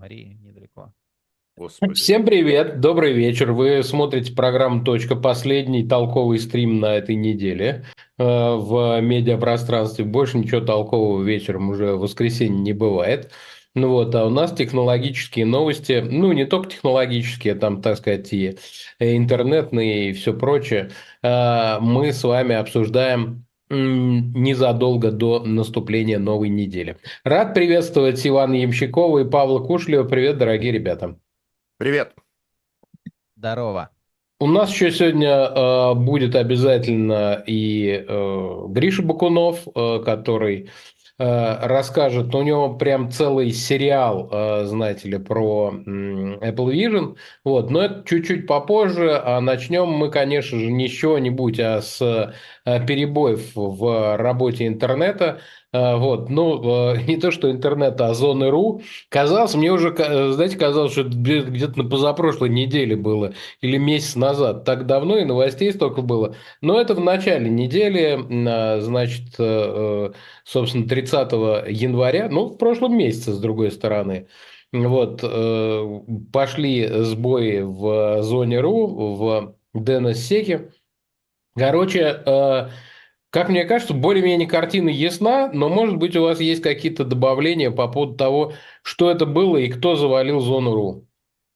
Марии недалеко. Господи. Всем привет, добрый вечер. Вы смотрите программу «Точка». Последний толковый стрим на этой неделе в медиапространстве. Больше ничего толкового вечером уже в воскресенье не бывает. Ну вот, а у нас технологические новости, ну не только технологические, там, так сказать, и интернетные и все прочее. Мы с вами обсуждаем незадолго до наступления новой недели. Рад приветствовать Ивана Ямщикова и Павла Кушлева. Привет, дорогие ребята. Привет. Здорово. У нас еще сегодня будет обязательно и Гриша Бакунов, который расскажет. У него прям целый сериал, знаете ли, про Apple Vision. Вот, но это чуть-чуть попозже. А начнем мы, конечно же, не с чего-нибудь, а с перебоев в работе интернета. Вот, ну, не то, что интернета, а зоны.ру. Казалось, мне уже, знаете, казалось, что это где-то на позапрошлой неделе было или месяц назад. Так давно и новостей столько было. Но это в начале недели, значит, собственно, 30 января, ну, в прошлом месяце, с другой стороны. Вот, пошли сбои в зоне.ру, в DNS-секе. Короче, как мне кажется, более-менее картина ясна, но, может быть, у вас есть какие-то добавления по поводу того, что это было и кто завалил зону.ру.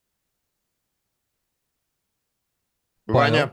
Павел. Ваня.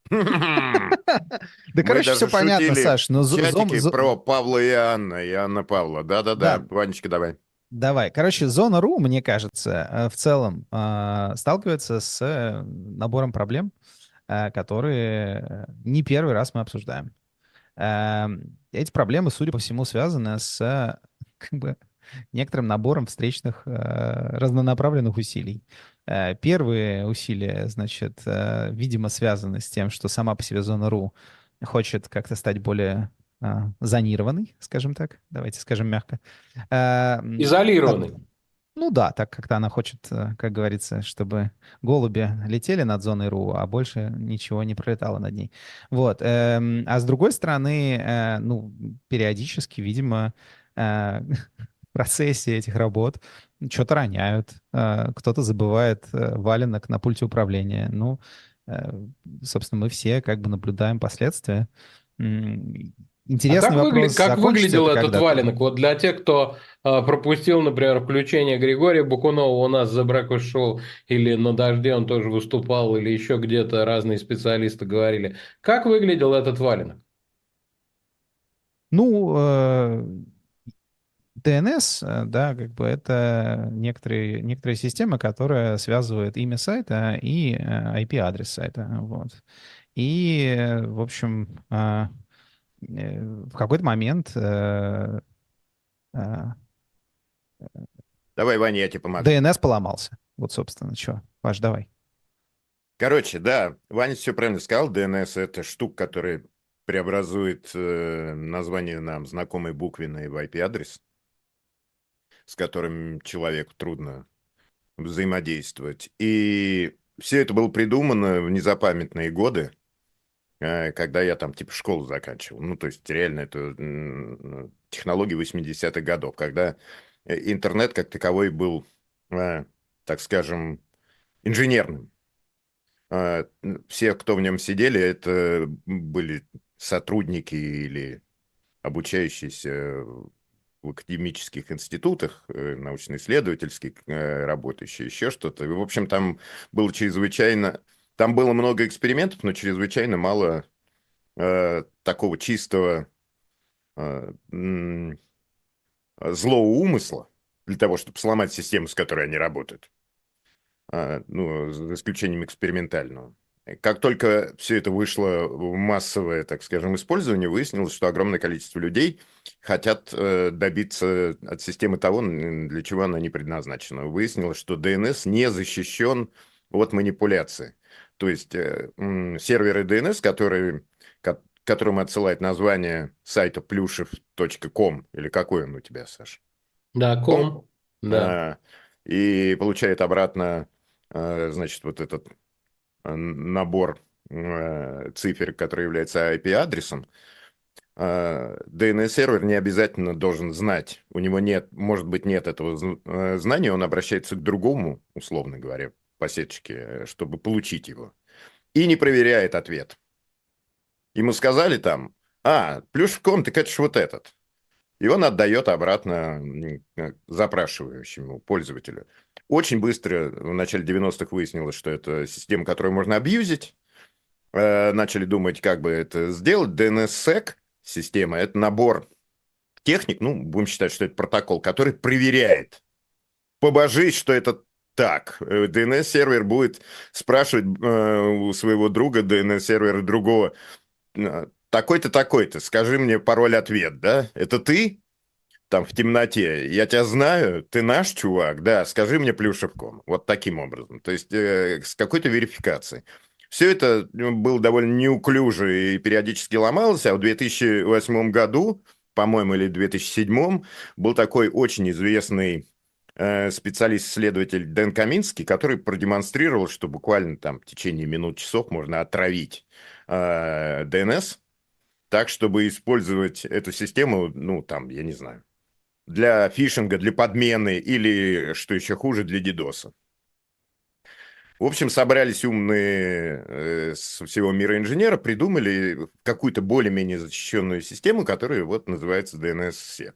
Да, Мы короче, все даже понятно, шутили Саш. Но в чатике про Павла и Анна Павла. Да-да-да. да, Ванечка, давай. давай. Короче, Зона.ру, мне кажется, в целом сталкивается с набором проблем, которые не первый раз мы обсуждаем. Эти проблемы, судя по всему, связаны с как бы, некоторым набором встречных разнонаправленных усилий. Первые усилия, значит, видимо, связаны с тем, что сама по себе Зона.ру хочет как-то стать более зонированной, скажем так, давайте скажем мягко. Э, м, так, Изолированный. ну да, так как-то она хочет, как говорится, чтобы голуби летели над зоной.ру, а больше ничего не пролетало над ней. Вот. А с другой стороны, ну, периодически, видимо, в процессе этих работ что-то роняют, кто-то забывает валенок на пульте управления. Ну, э, собственно, мы все как бы наблюдаем последствия. М, А Интересный вопрос, как закончится выглядел это этот когда-то? валенок? Вот для тех, кто пропустил, например, включение Григория Бакунова у нас за Breakfast шоу или на Дожде он тоже выступал, или еще где-то разные специалисты говорили. Как выглядел этот валенок? Ну, DNS, да, как бы это некоторые системы, которые связывают имя сайта и IP-адрес сайта. Вот. И, в общем, в какой-то момент э, Давай, Ваня, я тебе помогу. DNS поломался. Вот, собственно, что. Паш, давай. Короче, да, Ваня все правильно сказал. DNS — это штука, которая преобразует название нам знакомой буквенной в IP-адрес, с которым человеку трудно взаимодействовать. И все это было придумано в незапамятные годы, когда я там типа школу заканчивал. Ну, то есть реально это технологии 80-х годов, когда интернет как таковой был, так скажем, инженерным. Все, кто в нем сидели, это были сотрудники или обучающиеся в академических институтах, научно-исследовательских, работающие, еще что-то. И, в общем, там было чрезвычайно... Там было много экспериментов, но чрезвычайно мало такого чистого злого умысла для того, чтобы сломать систему, с которой они работают. Ну, за исключением экспериментального. Как только все это вышло в массовое, так скажем, использование, выяснилось, что огромное количество людей хотят добиться от системы того, для чего она не предназначена. Выяснилось, что DNS не защищен от манипуляции. То есть серверы DNS, которым отсылает название сайта plюшев.com, или какой он у тебя, Саш? Да, Ком? ком. Да. А, и получает обратно, значит, вот этот набор цифр, который является IP-адресом, DNS-сервер не обязательно должен знать. У него нет, может быть, нет этого знания, он обращается к другому, условно говоря, по сеточке, чтобы получить его. И не проверяет ответ. Ему сказали там, плюшком, так это ж вот этот. И он отдает обратно запрашивающему пользователю. Очень быстро, в начале 90-х выяснилось, что это система, которую можно абьюзить. Начали думать, как бы это сделать. DNSSEC система – это набор техник, ну, будем считать, что это протокол, который проверяет. Побожись, что это так. DNS-сервер будет спрашивать у своего друга, DNS-сервера другого, такой-то, такой-то, скажи мне пароль-ответ, да? Это ты? Там в темноте, я тебя знаю, ты наш чувак, да, скажи мне плюшевком. Вот таким образом. То есть с какой-то верификацией. Все это было довольно неуклюже и периодически ломалось, а в 2008 году, по-моему, или 2007, был такой очень известный специалист-исследователь Дэн Каминский, который продемонстрировал, что буквально там в течение минут, часов можно отравить DNS так, чтобы использовать эту систему, ну, там, я не знаю, для фишинга, для подмены или, что еще хуже, для дидоса. В общем, собрались умные со всего мира инженеры, придумали какую-то более-менее защищенную систему, которая вот называется DNSSEC,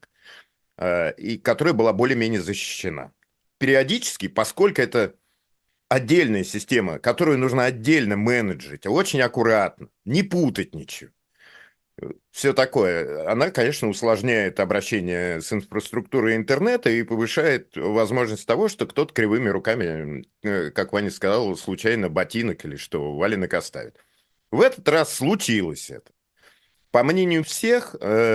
и которая была более-менее защищена. Периодически, поскольку это отдельная система, которую нужно отдельно менеджить, очень аккуратно, не путать ничего, все такое. Она, конечно, усложняет обращение с инфраструктурой интернета и повышает возможность того, что кто-то кривыми руками, как Ваня сказал, случайно ботинок или что, валенок оставит. В этот раз случилось это. По мнению всех,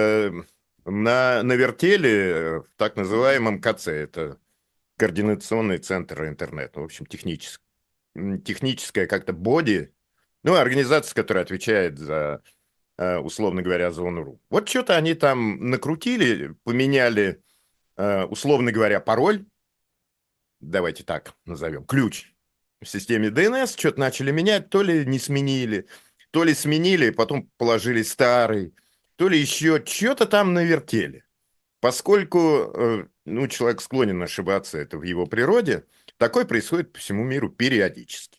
на вертеле, в так называемом КЦ, это координационный центр интернета, в общем, техническая как-то боди, ну, организация, которая отвечает за, условно говоря, зону.ру. Вот что-то они там накрутили, поменяли, условно говоря, пароль, давайте так назовем, ключ в системе DNS, что-то начали менять, то ли не сменили, то ли сменили, потом положили старый, то ли еще что-то там навертели. Поскольку, ну, человек склонен ошибаться, это в его природе, такое происходит по всему миру периодически.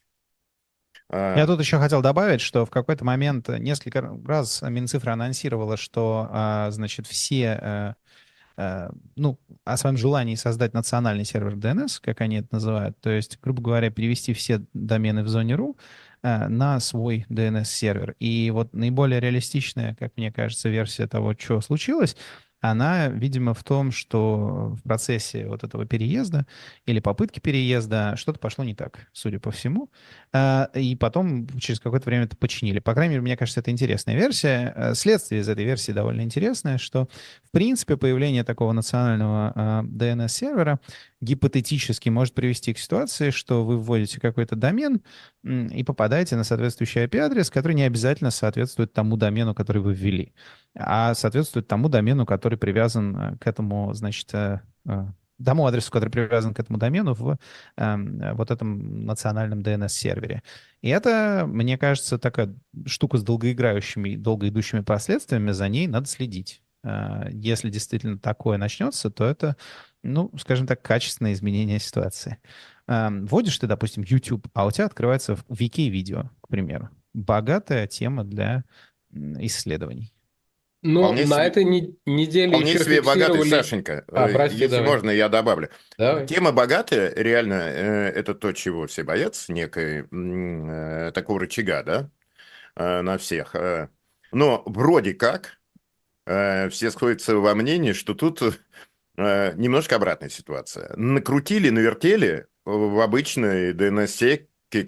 Я тут еще хотел добавить, что в какой-то момент несколько раз Минцифра анонсировала, что, значит, все, ну, о своем желании создать национальный сервер DNS, как они это называют, то есть, грубо говоря, перевести все домены в зоне.ру на свой DNS-сервер. И вот наиболее реалистичная, как мне кажется, версия того, что случилось, она, видимо, в том, что в процессе вот этого переезда или попытки переезда что-то пошло не так, судя по всему. И потом через какое-то время это починили. По крайней мере, мне кажется, это интересная версия. Следствие из этой версии довольно интересное, что, в принципе, появление такого национального DNS-сервера гипотетически может привести к ситуации, что вы вводите какой-то домен и попадаете на соответствующий IP-адрес, который не обязательно соответствует тому домену, который вы ввели, а соответствует тому домену, который привязан к этому, значит, тому адресу, который привязан к этому домену в вот этом национальном DNS-сервере. И это, мне кажется, такая штука с долгоиграющими, долго идущими последствиями, за ней надо следить. Если действительно такое начнется, то это, ну, скажем так, качественное изменение ситуации. Вводишь ты, допустим, YouTube, а у тебя открывается Вики-видео, к примеру. Богатая тема для исследований. Ну, на этой неделе вполне еще себе богатый, фиксировали... Сашенька. Прости, Если давай. можно, я добавлю. Давай. Тема богатая, реально, это то, чего все боятся, некой такого рычага, да, на всех. Но вроде как все сходятся во мнении, что тут немножко обратная ситуация. Накрутили, навертели в обычной DNS-секи,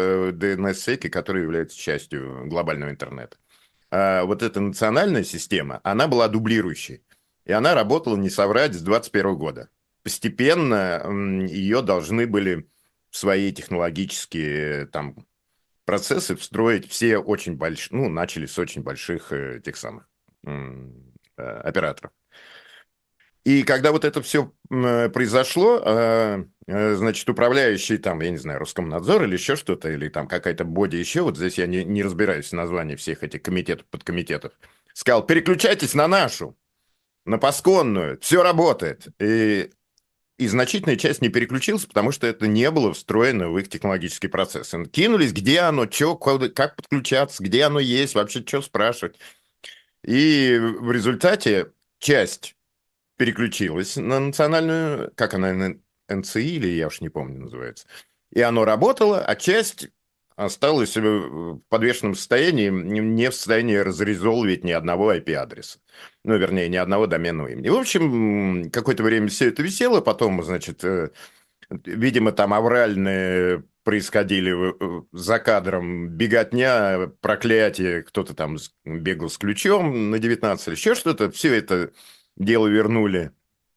которые являются частью глобального интернета. Вот эта национальная система, она была дублирующей. И она работала, не соврать, с 2021 года. Постепенно ее должны были в свои технологические там, процессы встроить все очень большие, ну, начали с очень больших тех самых операторов. И когда вот это все произошло, значит, управляющий там, я не знаю, Роскомнадзор или еще что-то, или там какая-то боди еще, вот здесь я не разбираюсь в названии всех этих комитетов, подкомитетов, сказал, переключайтесь на нашу, на пасконную, все работает. И значительная часть не переключилась, потому что это не было встроено в их технологический процесс. И кинулись, где оно, что, как подключаться, где оно есть, вообще что спрашивать. И в результате часть переключилась на национальную, как она, НЦИ, или я уж не помню, называется. И оно работало, а часть осталась в подвешенном состоянии, не в состоянии разрезолвить ни одного IP-адреса. Ну, вернее, ни одного доменного имени. В общем, какое-то время все это висело, потом, значит, видимо, там авральные происходили за кадром, беготня, проклятие, кто-то там бегал с ключом на 19 или еще что-то. Все это дело вернули,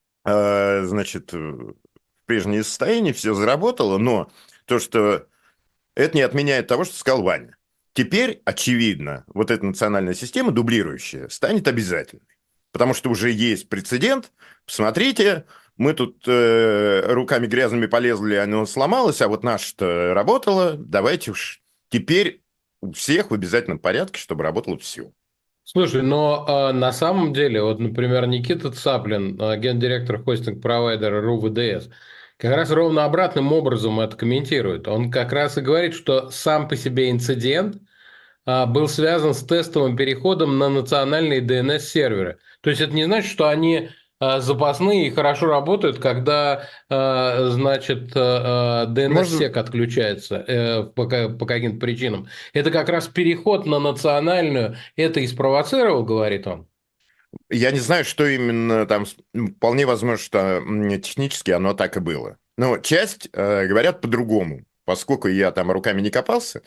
значит, в прежнее состояние, все заработало, но то, что это не отменяет того, что сказал Ваня. Теперь, очевидно, вот эта национальная система, дублирующая, станет обязательной. Потому что уже есть прецедент. Посмотрите, мы тут руками грязными полезли, оно сломалось, а вот наше-то работало. Давайте уж теперь у всех в обязательном порядке, чтобы работало все. Слушай, но на самом деле, вот, например, Никита Цаплин, гендиректор хостинг-провайдера РУ-ВДС, как раз ровно обратным образом это комментирует. Он как раз и говорит, что сам по себе инцидент был связан с тестовым переходом на национальные DNS-серверы. То есть это не значит, что они запасные и хорошо работают, когда, значит, Можно, DNS-сек отключается по каким-то причинам. Это как раз переход на национальную, это и спровоцировал, говорит он. я не знаю, что именно там, вполне возможно, что технически оно так и было. Но часть говорят по-другому, поскольку я там руками не копался.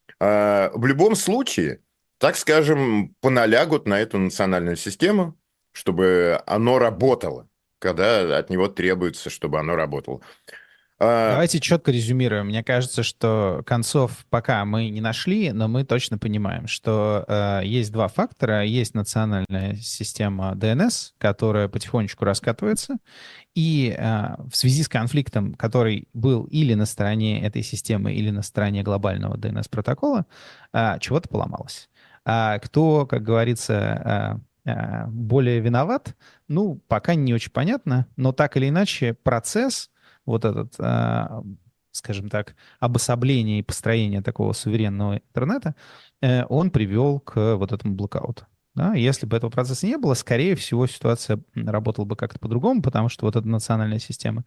В любом случае, так скажем, поналягут на эту национальную систему, чтобы оно работало, когда от него требуется, чтобы оно работало. Давайте четко резюмируем. Мне кажется, что концов пока мы не нашли, но мы точно понимаем, что есть два фактора. Есть национальная система DNS, которая потихонечку раскатывается, и в связи с конфликтом, который был или на стороне этой системы, или на стороне глобального DNS-протокола, чего-то поломалось. Кто, как говорится, более виноват, ну, пока не очень понятно, но так или иначе процесс вот этот, скажем так, обособление и построение такого суверенного интернета, он привел к вот этому блокауту. Да? Если бы этого процесса не было, скорее всего, ситуация работала бы как-то по-другому, потому что вот эта национальная система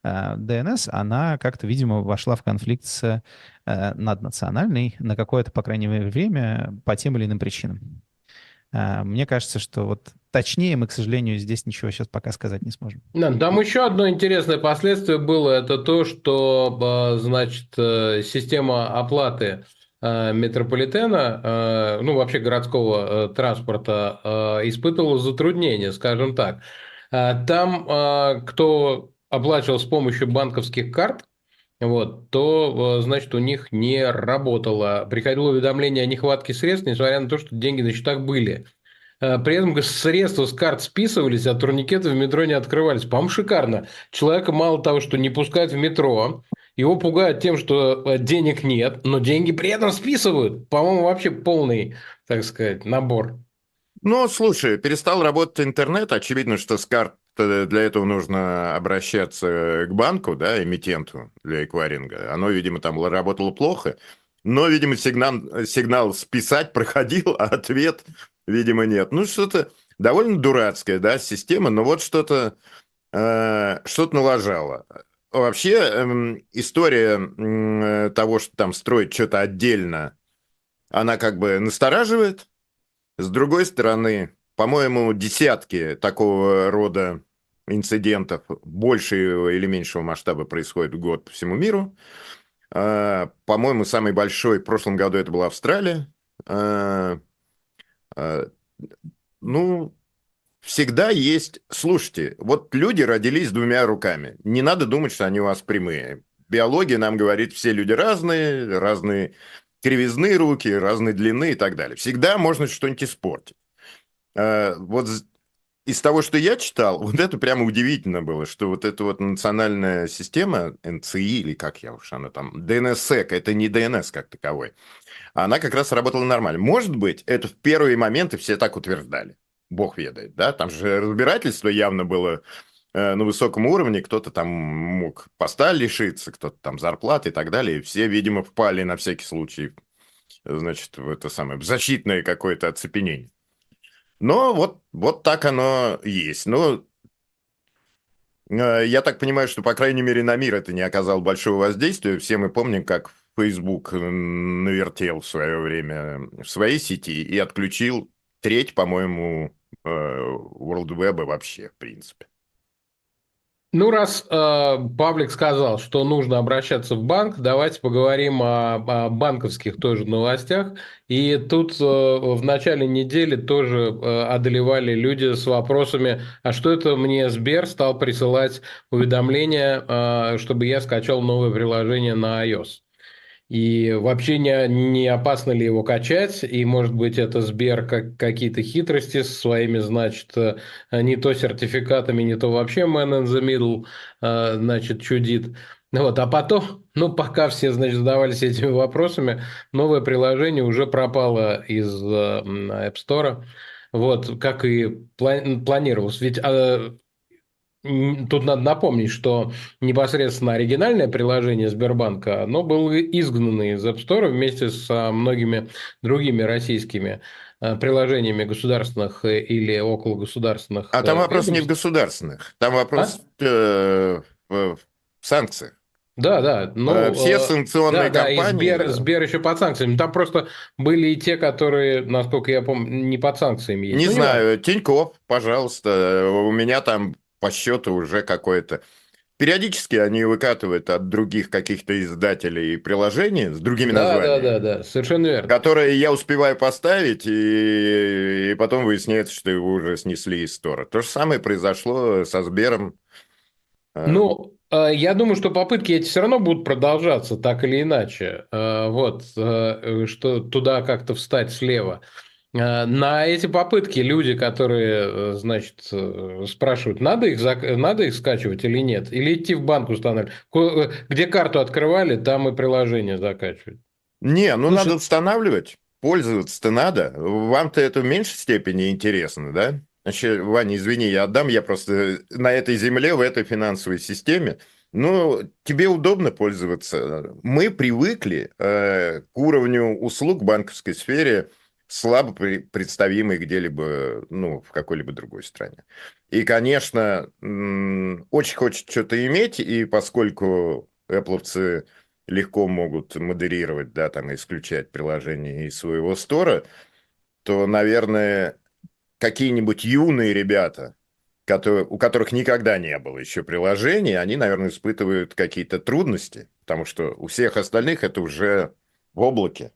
DNS, она как-то, видимо, вошла в конфликт с наднациональной на какое-то, по крайней мере, время по тем или иным причинам. Мне кажется, что вот точнее мы, к сожалению, здесь ничего сейчас пока сказать не сможем. Да, там еще одно интересное последствие было, это то, что, значит, система оплаты метрополитена, ну, вообще городского транспорта, испытывала затруднения, скажем так. Там, кто оплачивал с помощью банковских карт, вот, то, значит, у них не работало. Приходило уведомление о нехватке средств, несмотря на то, что деньги на счетах были. При этом средства с карт списывались, а турникеты в метро не открывались. По-моему, шикарно. Человека мало того, что не пускают в метро, его пугают тем, что денег нет, но деньги при этом списывают. По-моему, вообще полный, так сказать, набор. Ну, слушай, перестал работать интернет, очевидно, что с карт для этого нужно обращаться к банку, да, эмитенту для эквайринга. Оно, видимо, там работало плохо, но, видимо, сигнал списать проходил, а ответ, видимо, нет. Ну, что-то довольно дурацкая, да, система, но вот что-то налажало. Вообще, история того, что там строить что-то отдельно, она как бы настораживает. С другой стороны, по-моему, десятки такого рода инцидентов большего или меньшего масштаба происходят в год по всему миру. По-моему, самый большой в прошлом году это была Австралия. Ну, всегда есть... Слушайте, вот люди родились с двумя руками. Не надо думать, что они у вас прямые. Биология нам говорит, все люди разные кривизны руки, разной длины и так далее. Всегда можно что-нибудь испортить. Вот из того, что я читал, вот это прямо удивительно было, что вот эта вот национальная система, НЦИ, или как я уж она там, DNSSEC, это не DNS как таковой, она как раз работала нормально. Может быть, это в первые моменты все так утверждали. Бог ведает, да? Там же разбирательство явно было на высоком уровне. Кто-то там мог поста лишиться, кто-то там зарплаты и так далее. И все, видимо, впали на всякий случай, значит, в это самое, в защитное какое-то оцепенение. Но вот так оно есть. Но я так понимаю, что, по крайней мере, на мир это не оказало большого воздействия. Все мы помним, как Facebook навертел в свое время в своей сети и отключил треть, по-моему, World Web вообще, в принципе. Ну, раз Павлик сказал, что нужно обращаться в банк, давайте поговорим о банковских тоже новостях. И тут в начале недели тоже одолевали люди с вопросами, а что это мне Сбер стал присылать уведомления, чтобы я скачал новое приложение на iOS. И вообще не опасно ли его качать? И, может быть, это Сбер какие-то хитрости со своими, значит, не то сертификатами, не то вообще man in the middle, значит, чудит. Вот, а потом, ну, пока все, значит, задавались этими вопросами, новое приложение уже пропало из App Store. Вот, как и планировалось. Ведь тут надо напомнить, что непосредственно оригинальное приложение Сбербанка, оно было изгнано из App Store вместе со многими другими российскими приложениями государственных или около государственных А там вопрос не в ведомств. государственных, там А? вопрос в санкциях. Да, да, Все ну, да, санкционные да, и компании. Сбер еще под санкциями. Там просто были и те, которые, насколько я помню, не под санкциями есть. Не Ну, не важно. знаю, Тинькофф, пожалуйста, у меня там по счету уже какое-то. Периодически они выкатывают от других каких-то издателей приложений с другими Да, да, да, названиями, да, совершенно верно. которые я успеваю поставить, и потом выясняется, что его уже снесли из стора. То же самое произошло со Сбером. Э, Ну, я думаю, что попытки эти все равно будут продолжаться, так или иначе. Вот, что туда как-то встать слева. На эти попытки люди, которые, значит, спрашивают, надо их скачивать или нет, или идти в банк устанавливать. Где карту открывали, там и приложение закачивать. Не, ну надо Слушай, устанавливать, пользоваться-то надо. Вам-то это в меньшей степени интересно, да? Значит, Ваня, извини, я отдам, я просто на этой земле, в этой финансовой системе. Ну, тебе удобно пользоваться. Мы привыкли к уровню услуг в банковской сфере, слабо представимой где-либо, ну, в какой-либо другой стране. И, конечно, очень хочет что-то иметь, и поскольку Apple'овцы легко могут модерировать, да, там, исключать приложение из своего стора, то, наверное, какие-нибудь юные ребята, у которых никогда не было еще приложения, они, наверное, испытывают какие-то трудности, потому что у всех остальных это уже в облаке.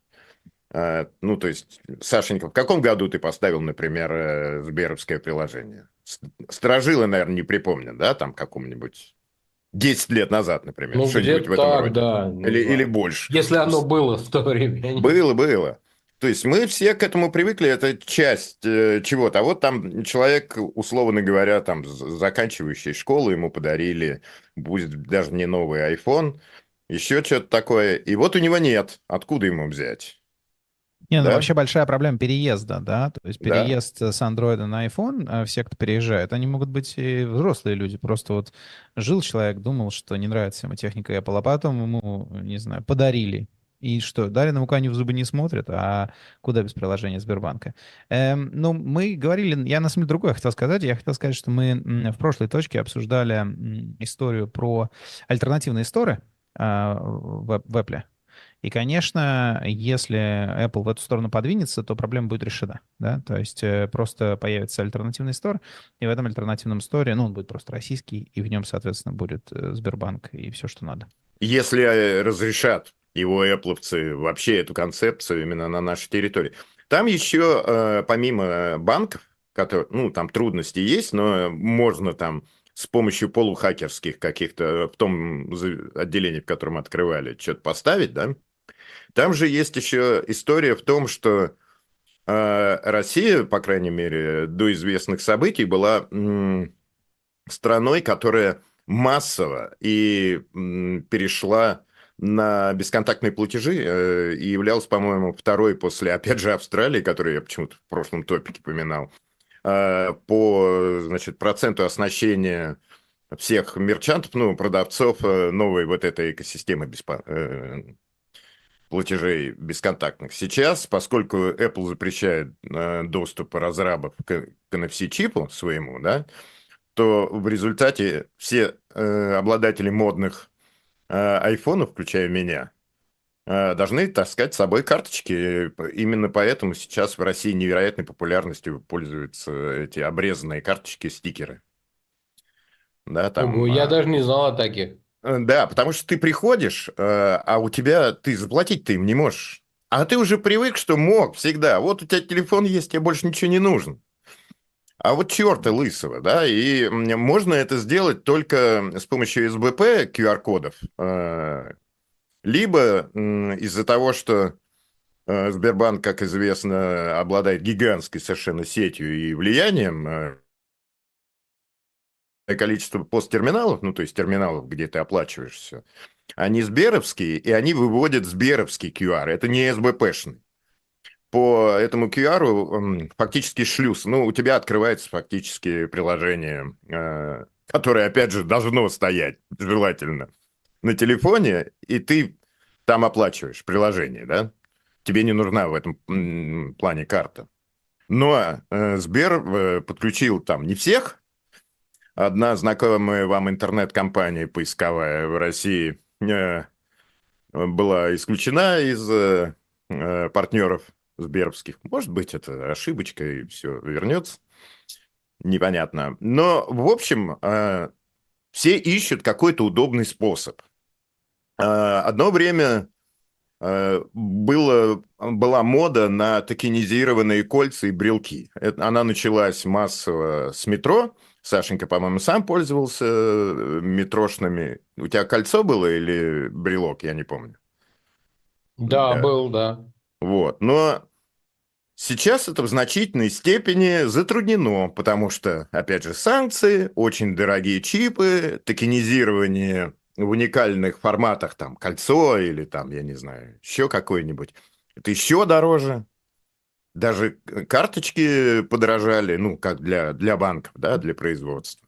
Ну, то есть, Сашенька, в каком году ты поставил, например, сберовское приложение? Сторожилы, наверное, не припомнят, да, там какому-нибудь 10 лет назад, например, ну, что-нибудь где-то в этом так, роде. да, не Или знаю. больше. Если оно было в то время. Было, было. То есть мы все к этому привыкли, это часть чего-то. А вот там человек, условно говоря, там заканчивающий школу, ему подарили, будет даже не новый iPhone, еще что-то такое. И вот у него нет. Откуда ему взять? Не, ну Да? вообще большая проблема переезда, да, то есть Да? переезд с Android на iPhone, все, кто переезжает, они могут быть и взрослые люди, просто вот жил человек, думал, что не нравится ему техника Apple, а потом ему, не знаю, подарили. И что, дали на они в зубы не смотрят, а куда без приложения Сбербанка? Ну, мы говорили, я на самом деле другое хотел сказать, я хотел сказать, что мы в прошлой точке обсуждали историю про альтернативные сторы в Apple. И, конечно, если Apple в эту сторону подвинется, то проблема будет решена, да, то есть просто появится альтернативный стор, и в этом альтернативном сторе, ну, он будет просто российский, и в нем, соответственно, будет Сбербанк и все, что надо. Если разрешат его Apple'овцы вообще эту концепцию именно на нашей территории. Там еще, помимо банков, которые, ну, там трудности есть, но можно там с помощью полухакерских каких-то в том отделении, в котором открывали, что-то поставить, да? Там же есть еще история в том, что Россия, по крайней мере, до известных событий была страной, которая массово перешла на бесконтактные платежи и являлась, по-моему, второй после, опять же, Австралии, которую я почему-то в прошлом топике поминал, по, значит, проценту оснащения всех мерчантов, ну, продавцов новой вот этой экосистемы платежей бесконтактных. Сейчас, поскольку Apple запрещает доступ разрабов к NFC-чипу своему, да, то в результате все обладатели модных айфонов, включая меня, должны таскать с собой карточки. Именно поэтому сейчас в России невероятной популярностью пользуются эти обрезанные карточки, стикеры. Да, Ого, там, я даже не знал о таких. да, потому что ты приходишь, а у тебя, ты заплатить ты им не можешь. А ты уже привык, что мог всегда. Вот у тебя телефон есть, тебе больше ничего не нужно. А вот черта лысого, да, и можно это сделать только с помощью СБП QR-кодов, либо из-за того, что Сбербанк, как известно, обладает гигантской совершенно сетью и влиянием, количество посттерминалов, ну, то есть терминалов, где ты оплачиваешь все, они сберовские, и они выводят сберовский QR, это не СБПшный. По этому QR фактически шлюз. Ну, у тебя открывается фактически приложение, которое, опять же, должно стоять, желательно, на телефоне, и ты там оплачиваешь приложение, да? Тебе не нужна в этом плане карта. Но Сбер подключил там не всех. Одна знакомая вам интернет-компания поисковая в России была исключена из партнеров сберовских. Может быть, это ошибочка, и все вернется. Непонятно. Но, в общем, все ищут какой-то удобный способ. Одно время была мода на токенизированные кольца и брелки. Она началась массово с метро. Сашенька, по-моему, сам пользовался метрошными. У тебя кольцо было или брелок, я не помню. Да, Да. был, да. Вот. Но сейчас это в значительной степени затруднено, потому что, опять же, санкции, очень дорогие чипы, токенизирование в уникальных форматах, там, кольцо или там, я не знаю, еще какой-нибудь. Это еще дороже. Даже карточки подорожали, ну, как для банков, да, для производства.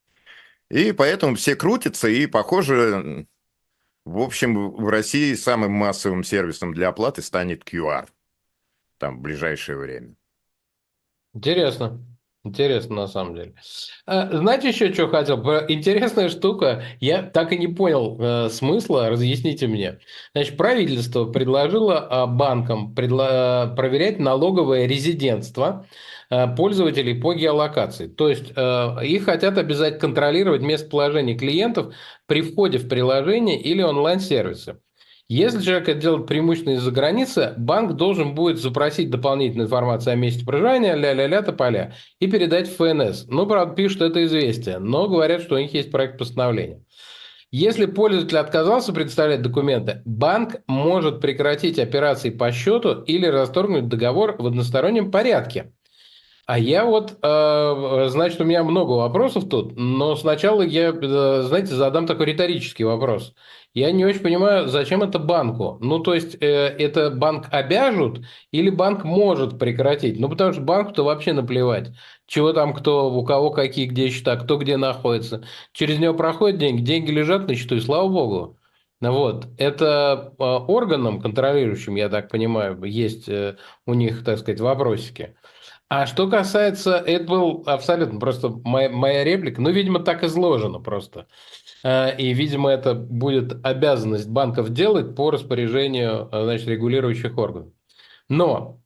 И поэтому все крутятся, и, похоже, в общем, в России самым массовым сервисом для оплаты станет QR там в ближайшее время. Интересно. Интересно, на самом деле. Знаете, еще что хотел? Интересная штука. Я так и не понял смысла. Разъясните мне. Значит, правительство предложило банкам проверять налоговое резидентство пользователей по геолокации. То есть их хотят обязать контролировать местоположение клиентов при входе в приложение или онлайн-сервисы. Если человек это делает преимущественно из-за границы, банк должен будет запросить дополнительную информацию о месте проживания, ля-ля-ля, тополя, и передать в ФНС. Ну, правда, пишут это известие, но говорят, что у них есть проект постановления. Если пользователь отказался представлять документы, банк может прекратить операции по счету или расторгнуть договор в одностороннем порядке. А я вот, значит, у меня много вопросов тут, но сначала я, знаете, задам такой риторический вопрос. Я не очень понимаю, зачем это банку? Ну, то есть, это банк обяжут или банк может прекратить? Ну, потому что банку-то вообще наплевать, чего там кто, у кого какие, где счета, кто где находится. Через него проходят деньги, деньги лежат на счету, и слава богу. Ну вот, это органам контролирующим, я так понимаю, есть у них, так сказать, вопросики. А что касается, это был абсолютно просто моя реплика, ну, видимо, так изложено просто. И, видимо, это будет обязанность банков делать по распоряжению, значит, регулирующих органов. Но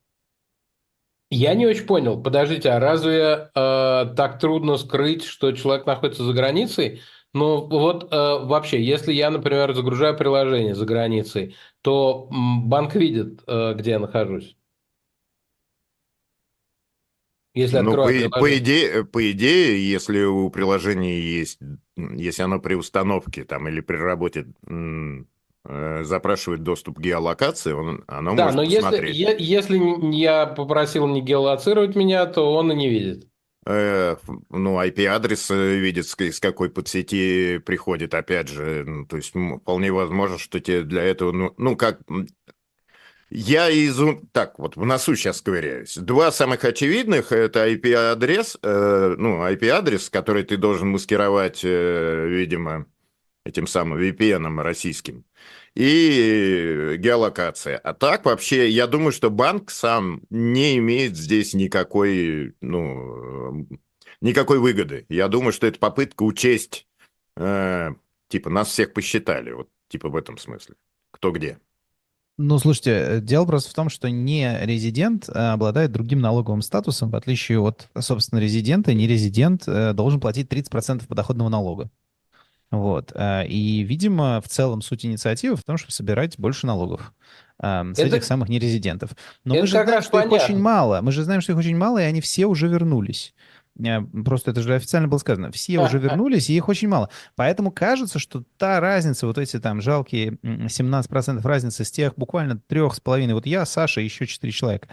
я не очень понял, подождите, а разве так трудно скрыть, что человек находится за границей? Ну, вот вообще, если я, например, загружаю приложение за границей, то банк видит, где я нахожусь, если Ну, открываю приложение. по идее, если у приложения есть, если оно при установке там или при работе запрашивает доступ к геолокации, оно Да, может но посмотреть. если я попросил не геолоцировать меня, то он и не видит. Ну, IP-адрес видит, с какой подсети приходит, опять же. Ну, то есть вполне возможно, что тебе для этого, ну как, я так, вот в носу сейчас ковыряюсь. Два самых очевидных – это IP-адрес, ну, IP-адрес, который ты должен маскировать, видимо, этим самым VPN российским, и геолокация. А так вообще, я думаю, что банк сам не имеет здесь никакой, ну, никакой выгоды. Я думаю, что это попытка учесть, типа, нас всех посчитали, вот, типа в этом смысле. Кто где. Ну, слушайте, дело просто в том, что не резидент обладает другим налоговым статусом, в отличие от, собственно, резидента. Не резидент должен платить 30% подоходного налога. Вот. И, видимо, в целом суть инициативы в том, чтобы собирать больше налогов с этих Это, самых нерезидентов. Но мы это же как знаем, раз что их очень понятно. мало. Мы же знаем, что их очень мало, и они все уже вернулись. Просто это же официально было сказано. Все уже вернулись, и их очень мало. Поэтому кажется, что та разница, вот эти там жалкие 17% разницы с тех буквально 3,5, вот я, Саша, еще 4 человека,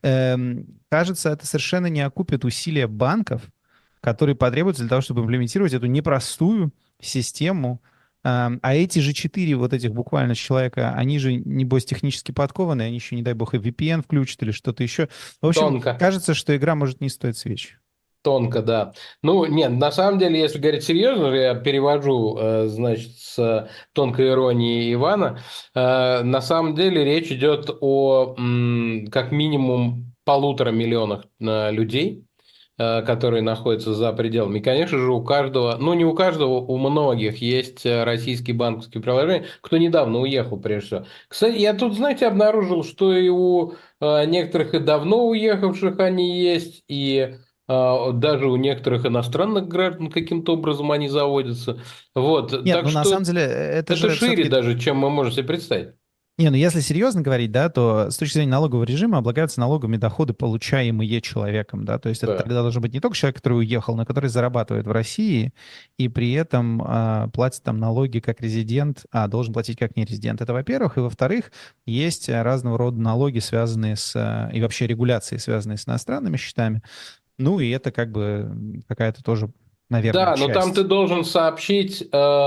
кажется, это совершенно не окупит усилия банков, которые потребуются для того, чтобы имплементировать эту непростую систему. А эти же 4 вот этих буквально человека, они же, небось, технически подкованы, они еще, не дай бог, и VPN включат или что-то еще. В общем, Тонко. кажется, что игра может не стоить свеч. Тонко, да. Ну, нет, на самом деле, если говорить серьезно, я перевожу, значит, с тонкой иронии Ивана, на самом деле речь идет о как минимум 1,5 миллиона людей, которые находятся за пределами. И, конечно же, у каждого, ну, не у каждого, у многих есть российские банковские приложения, кто недавно уехал, прежде всего. Кстати, я тут, знаете, обнаружил, что и у некоторых и давно уехавших они есть, и даже у некоторых иностранных граждан каким-то образом они заводятся. Вот. Нет, Так ну на что самом деле это это же шире все-таки. даже, чем мы можем себе представить. Не, ну если серьезно говорить, да, то с точки зрения налогового режима облагаются налогами доходы, получаемые человеком, да, то есть это Да. тогда должен быть не только человек, который уехал, но который зарабатывает в России и при этом платит там налоги как резидент, а должен платить как нерезидент. Это во-первых. И во-вторых, есть разного рода налоги, связанные с, и вообще регуляции, связанные с иностранными счетами. Ну и это как бы какая-то тоже, наверное, Да, но там ты часть. должен сообщить,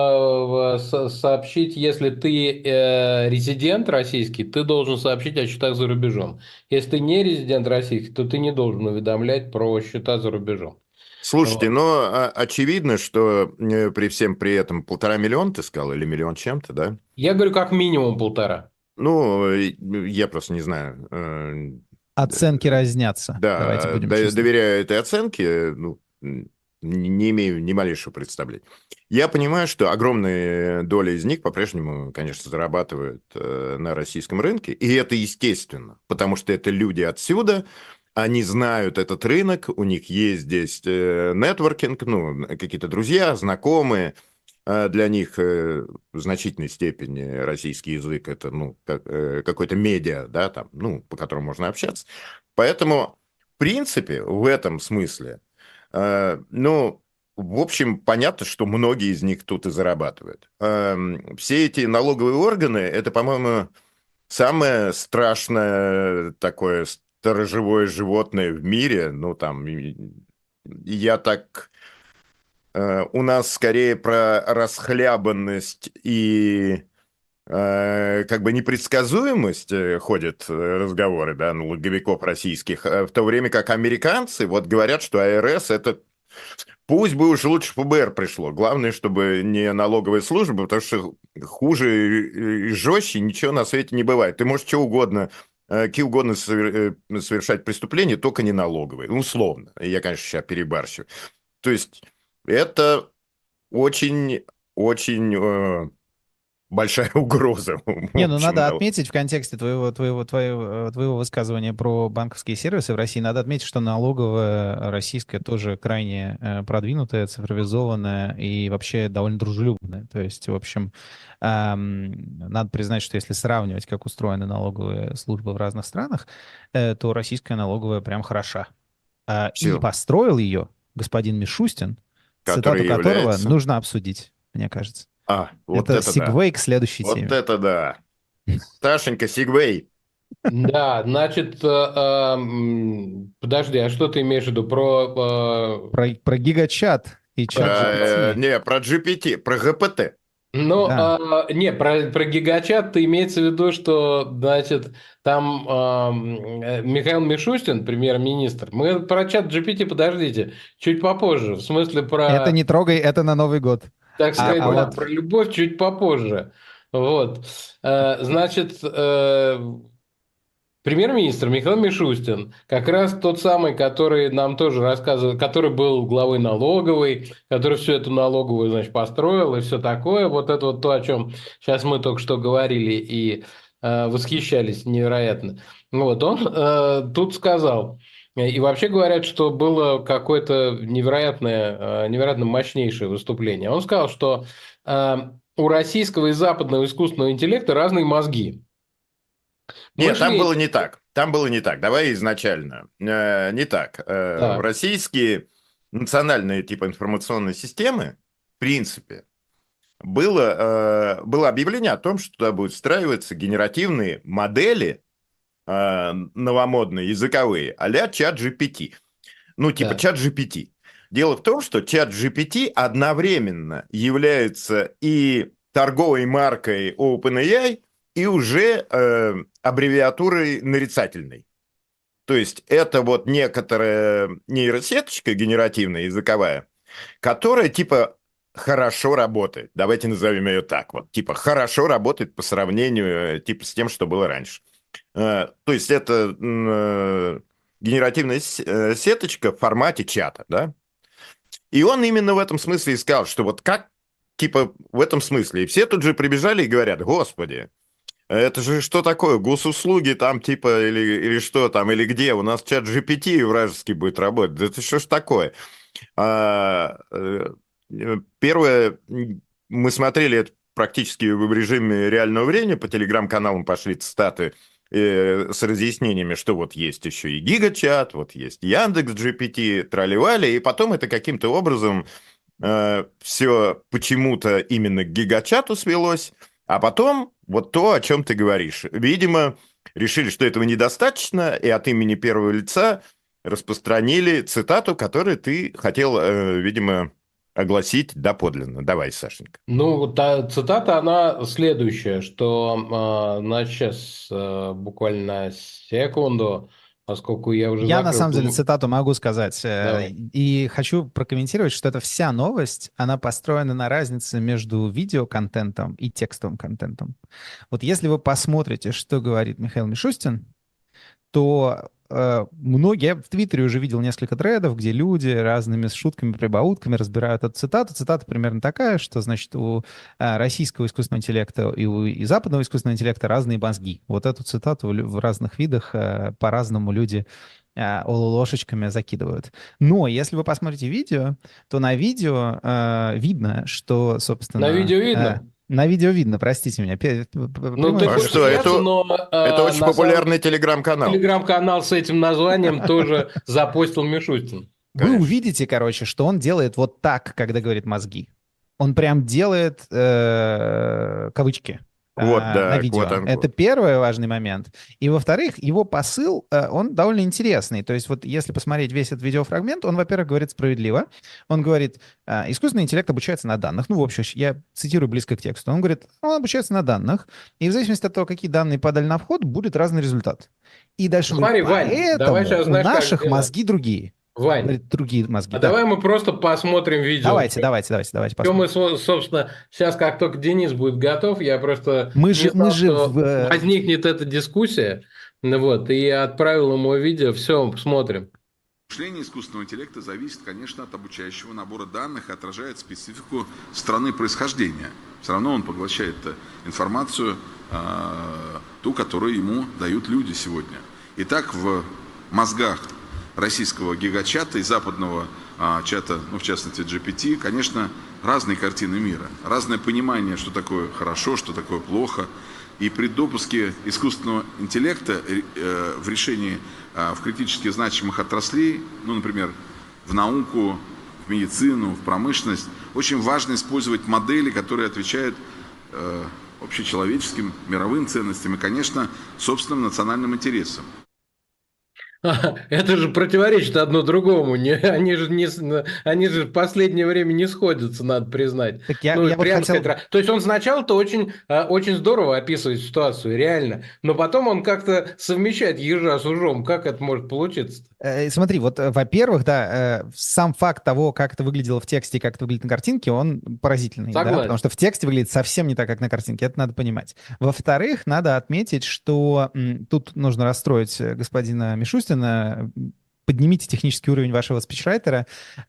сообщить, если ты резидент российский, ты должен сообщить о счетах за рубежом. Если ты не резидент российский, то ты не должен уведомлять про счета за рубежом. Слушайте, Вот. но очевидно, что при всем при этом 1,5 миллиона, ты сказал, или миллион чем-то, да? Я говорю, как минимум 1,5. Ну, я просто не знаю. Оценки разнятся, давайте Да, будем честны. доверяю этой оценке, ну, не имею ни малейшего представления. Я понимаю, что огромная доля из них по-прежнему, конечно, зарабатывают на российском рынке, и это естественно, потому что это люди отсюда, они знают этот рынок, у них есть здесь нетворкинг, ну, какие-то друзья, знакомые, для них в значительной степени российский язык это, ну, какой-то медиа, да, там, ну, по которому можно общаться. Поэтому, в принципе, в этом смысле, ну, в общем, понятно, что многие из них тут и зарабатывают. Все эти налоговые органы, это, по-моему, самое страшное такое сторожевое животное в мире. Ну, там, я так... У нас скорее про расхлябанность и как бы непредсказуемость ходят разговоры, да, налоговиков российских, в то время как американцы вот говорят, что АРС это пусть бы уж лучше ФБР пришло. Главное, чтобы не налоговая служба, потому что хуже и жестче ничего на свете не бывает. Ты можешь что угодно, какие угодно совершать преступления, только не налоговые. Ну, условно. Я, конечно, сейчас перебарщиваю. То есть это очень, очень большая угроза, в Не, ну общем. надо отметить в контексте твоего высказывания про банковские сервисы в России, надо отметить, что налоговая российская тоже крайне продвинутая, цифровизованная и вообще довольно дружелюбная. То есть, в общем, надо признать, что если сравнивать, как устроены налоговые службы в разных странах, то российская налоговая прям хороша. И Все, построил ее господин Мишустин, цитату который которого является... нужно обсудить, мне кажется. Вот Это это да. сегвей к следующей Вот теме. это да. Сашенька, Сигвей. Да, значит, подожди, а что ты имеешь в виду Про гигачат и чат GPT. Не, про GPT, про ГПТ. Ну, Да. не, про гигачат имеется в виду, что, значит, там Михаил Мишустин, премьер-министр, мы про чат GPT, подождите, чуть попозже, в смысле Это про, не трогай, это на Новый год. так сказать, А да, вот про любовь чуть попозже. Вот. Значит, премьер-министр Михаил Мишустин, как раз тот самый, который нам тоже рассказывал, который был главой налоговой, который всю эту налоговую, значит, построил и все такое. Вот это вот то, о чем сейчас мы только что говорили и восхищались невероятно. Вот он тут сказал, и вообще говорят, что было какое-то невероятное, невероятно мощнейшее выступление. Он сказал, что у российского и западного искусственного интеллекта разные мозги. Нет, там было Мышление. не так. Там было не так. Давай изначально. Не так. Так, Российские национальные типа информационные системы, в принципе, было объявление о том, что туда будут встраиваться генеративные модели новомодные, языковые, а-ля чат GPT. Ну, типа так. чат GPT. Дело в том, что чат GPT одновременно является и торговой маркой OpenAI, и уже аббревиатурой нарицательной. То есть это вот некоторая нейросеточка генеративная, языковая, которая типа хорошо работает. Давайте назовем ее так. Вот, типа хорошо работает по сравнению типа с тем, что было раньше. То есть это генеративная сеточка в формате чата, да? И он именно в этом смысле и сказал, что вот как, типа, в этом смысле. И все тут же прибежали и говорят, господи, это же что такое? Госуслуги там типа или что там, или где? У нас чат GPT вражеский будет работать. Да это что ж такое? Первое, мы смотрели это практически в режиме реального времени, по телеграм-каналам пошли цитаты с разъяснениями, что вот есть еще и Гигачат, вот есть Яндекс GPT, тролливали, и потом это каким-то образом все почему-то именно к Гигачату свелось, а потом вот то, о чем ты говоришь. Видимо, решили, что этого недостаточно, и от имени первого лица распространили цитату, которую ты хотел, видимо, огласить доподлинно. Давай, Сашенька. Ну, та цитата, она следующая, что, значит, сейчас буквально секунду, поскольку я уже я на закрыл. самом деле цитату могу сказать. Давай. И хочу прокомментировать, что эта вся новость, она построена на разнице между видеоконтентом и текстовым контентом. Вот если вы посмотрите, что говорит Михаил Мишустин, то многие, я в Твиттере уже видел несколько тредов, где люди разными шутками, прибаутками разбирают эту цитату. Цитата примерно такая, что, значит, у российского искусственного интеллекта и западного искусственного интеллекта разные мозги. Вот эту цитату в разных видах по-разному люди ложечками закидывают. Но если вы посмотрите видео, то на видео видно, что, собственно... На видео видно? На видео видно, простите меня. Ну, ты хочешь что, смеяться, но это очень на самом популярный телеграм-канал. телеграм-канал с этим названием тоже запостил Мишустин. Вы Конечно. увидите, короче, что он делает вот так, когда говорит мозги. Он прям делает кавычки Вот, на да, видео. quote-unquote. Это первый важный момент. И, во-вторых, его посыл, он довольно интересный. То есть вот если посмотреть весь этот видеофрагмент, он, во-первых, говорит справедливо. Он говорит, искусственный интеллект обучается на данных. Ну, в общем, я цитирую близко к тексту. Он говорит, он обучается на данных. И в зависимости от того, какие данные подали на вход, будет разный результат. И дальше Смотри, говорит, Вань, давай поэтому сейчас, у знаешь, как наших сделаем? мозги другие. Вань, Говорит, другие мозги, а да. давай мы просто посмотрим видео. Давайте Что мы, посмотрим. собственно, сейчас, как только Денис будет готов, я просто Мы не же знал, что в... возникнет эта дискуссия, ну вот, и я отправил ему видео, все, смотрим. Мышление искусственного интеллекта зависит, конечно, от обучающего набора данных и отражает специфику страны происхождения. Все равно он поглощает информацию, ту, которую ему дают люди сегодня. Итак, в мозгах российского гигачата и западного чата, ну, в частности, GPT, конечно, разные картины мира, разное понимание, что такое хорошо, что такое плохо. И при допуске искусственного интеллекта в решении в критически значимых отраслей, ну, например, в науку, в медицину, в промышленность. Очень важно использовать модели, которые отвечают общечеловеческим, мировым ценностям и, конечно, собственным национальным интересам. Это же противоречит одно другому. Они же в последнее время не сходятся, надо признать. Так я вот прямо хотел... сказать. То есть он сначала-то очень здорово описывает ситуацию, реально. Но потом он как-то совмещает ежа с ужом. Как это может получиться? Смотри, вот, во-первых, да, сам факт того, как это выглядело в тексте и как это выглядит на картинке, он поразительный, да, Согласен. потому что в тексте выглядит совсем не так, как на картинке, это надо понимать. Во-вторых, надо отметить, что тут нужно расстроить господина Мишустина, поднимите технический уровень вашего спичрайтера.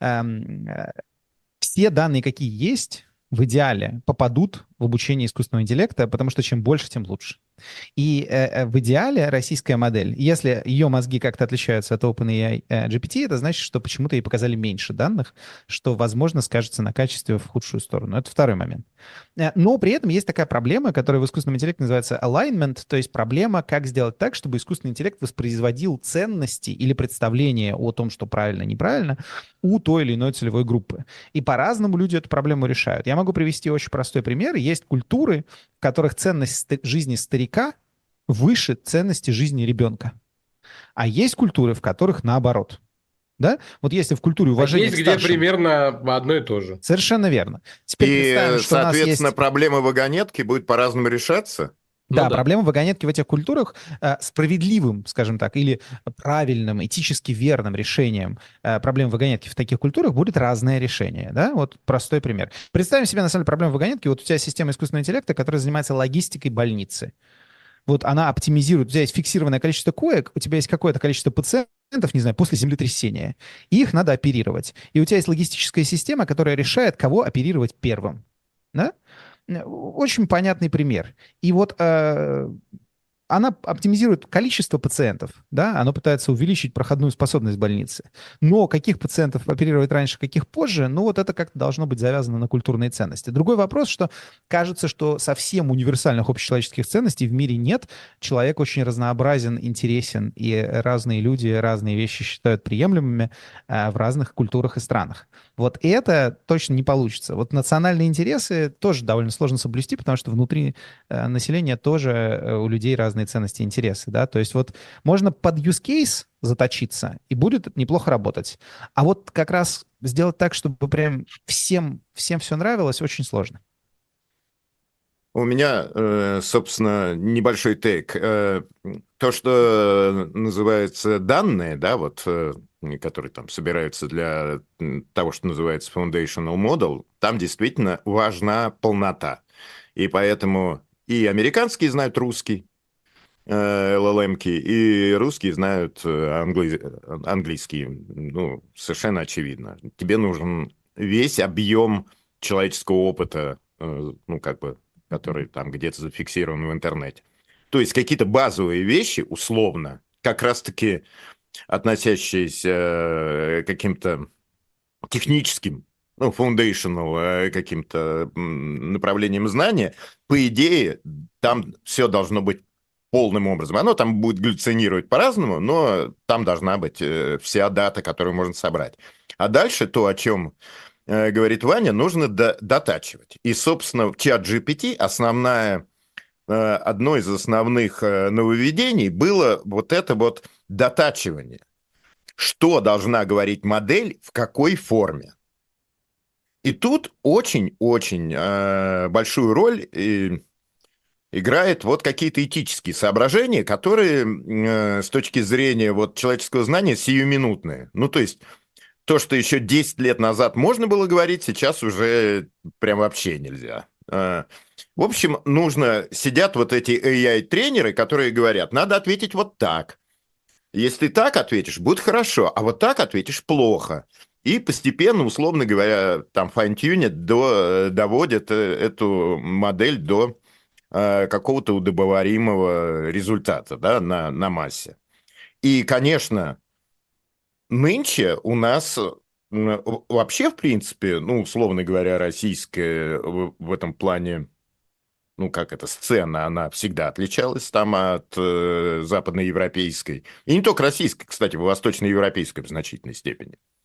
Все данные, какие есть, в идеале попадут в обучение искусственного интеллекта, потому что чем больше, тем лучше. И в идеале российская модель, если ее мозги как-то отличаются от OpenAI GPT, это значит, что почему-то ей показали меньше данных, что, возможно, скажется на качестве в худшую сторону. Это второй момент. Но при этом есть такая проблема, которая в искусственном интеллекте называется alignment, то есть проблема, как сделать так, чтобы искусственный интеллект воспроизводил ценности или представления о том, что правильно, неправильно, у той или иной целевой группы. И по-разному люди эту проблему решают. Я могу привести очень простой пример. Есть культуры, в которых ценность жизни старика выше ценности жизни ребенка. А есть культуры, в которых наоборот. Да? Вот если в культуре уважения есть к где старшим... примерно одно и то же. Совершенно верно. Теперь представим, И, что у нас соответственно, есть... проблема вагонетки будет по-разному решаться. Да, Ну да. проблема вагонетки в этих культурах справедливым, скажем так, или правильным, этически верным решением проблемы вагонетки в таких культурах будет разное решение. Да? Вот простой пример. Представим себе, на самом деле, проблему вагонетки. Вот у тебя система искусственного интеллекта, которая занимается логистикой больницы. Вот она оптимизирует, у тебя есть фиксированное количество коек, у тебя есть какое-то количество пациентов, не знаю, после землетрясения, и их надо оперировать. И у тебя есть логистическая система, которая решает, кого оперировать первым. Да? Очень понятный пример. И вот она оптимизирует количество пациентов, да, она пытается увеличить проходную способность больницы. Но каких пациентов оперировать раньше, каких позже, ну вот это как-то должно быть завязано на культурные ценности. Другой вопрос, что кажется, что совсем универсальных общечеловеческих ценностей в мире нет. Человек очень разнообразен, интересен, и разные люди разные вещи считают приемлемыми в разных культурах и странах. Вот это точно не получится. Вот национальные интересы тоже довольно сложно соблюсти, потому что внутри населения тоже у людей разные ценности и интересы, да, то есть вот можно под use case заточиться, и будет неплохо работать. А вот как раз сделать так, чтобы прям всем все нравилось, очень сложно. У меня, собственно, небольшой тейк. То, что называется данные, да, вот, которые там собираются для того, что называется foundational model, там действительно важна полнота. И поэтому и американские знают русский, LLM-ки, и русские знают английский. Ну, совершенно очевидно. Тебе нужен весь объем человеческого опыта, ну, как бы, который там где-то зафиксирован в интернете. То есть какие-то базовые вещи, условно, как раз-таки относящиеся к каким-то техническим, ну, foundational каким-то направлениям знания, по идее, там все должно быть полным образом. Оно там будет галлюцинировать по-разному, но там должна быть вся дата, которую можно собрать. А дальше то, о чем говорит Ваня, нужно дотачивать. И, собственно, в ChatGPT одно из основных нововведений было вот это вот дотачивание. Что должна говорить модель, в какой форме. И тут очень-очень большую роль играет вот какие-то этические соображения, которые с точки зрения вот человеческого знания сиюминутные. Ну, то есть то, что еще 10 лет назад можно было говорить, сейчас уже прям вообще нельзя. В общем, сидят вот эти AI-тренеры, которые говорят, надо ответить вот так. Если ты так ответишь, будет хорошо, а вот так ответишь плохо. И постепенно, условно говоря, там файн-тюнят, доводят эту модель до какого-то удобоваримого результата, да, на массе. И, конечно, нынче у нас вообще, в принципе, ну, условно говоря, российская в этом плане, ну, как эта сцена, она всегда отличалась там от западноевропейской. И не только российской, кстати, в восточноевропейской в значительной степени.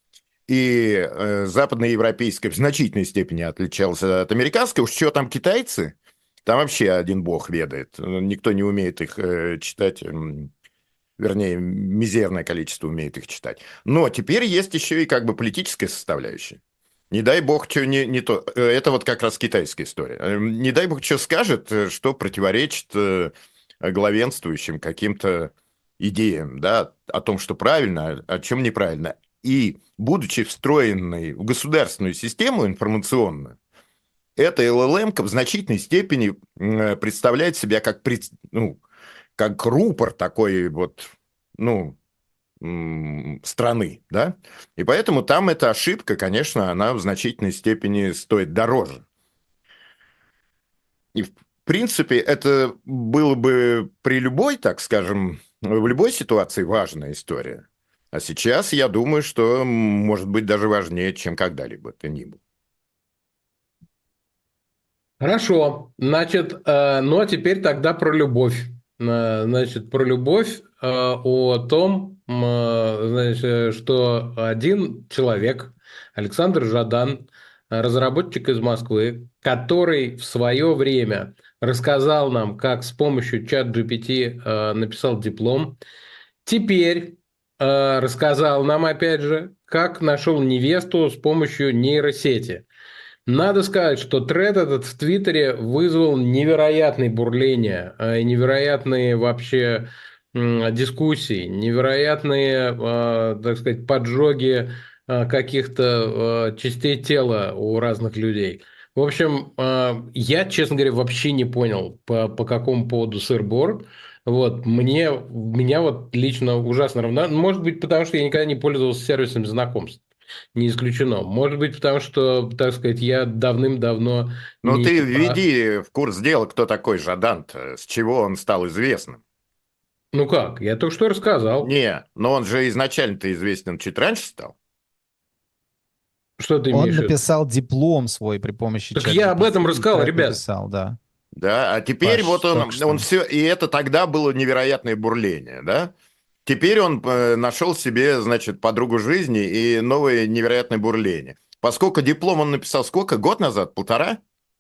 И западноевропейская в значительной степени отличалась от американской. Уж что там китайцы, там вообще один бог ведает. Никто не умеет их читать, вернее, мизерное количество умеет их читать. Но теперь есть еще и как бы политическая составляющая. Не дай бог, что не то. Это вот как раз китайская история. Не дай бог, что скажет, что противоречит главенствующим каким-то идеям, да, о том, что правильно, о чем неправильно. И, будучи встроенной в государственную систему информационную, эта ЛЛМ в значительной степени представляет себя как, ну, как рупор такой вот, ну, страны, да, и поэтому там эта ошибка, конечно, она в значительной степени стоит дороже. И, в принципе, это было бы при любой, так скажем, в любой ситуации важная история. А сейчас я думаю, что может быть даже важнее, чем когда-либо это ни было. Хорошо. Значит, ну а теперь тогда про любовь. Значит, про любовь, о том, значит, что один человек, Александр Жадан, разработчик из Москвы, который в свое время рассказал нам, как с помощью чат GPT написал диплом, теперь рассказал нам, опять же, как нашел невесту с помощью нейросети. Надо сказать, что тред этот в Твиттере вызвал невероятное бурление, невероятные вообще дискуссии, невероятные, так сказать, поджоги каких-то частей тела у разных людей. В общем, я, честно говоря, вообще не понял, по какому поводу сыр-бор. Вот, меня вот лично ужасно равно. Может быть, потому что я никогда не пользовался сервисами знакомств. Не исключено. Может быть, потому что, так сказать, я давным-давно Но не... ты введи в курс дела, кто такой Жадан, с чего он стал известным. Ну как? Я только что рассказал. Не, но он же изначально-то известен чуть раньше стал. Что ты Он имеешь в виду? написал диплом свой при помощи Так чат я об GPT, этом и рассказал, тред ребят. написал, да. Да, а теперь вот Паш, только он что. все, и это тогда было невероятное бурление, да? Теперь он нашел себе, значит, подругу жизни и новое невероятное бурление. Поскольку диплом он написал сколько? Год назад? Полтора?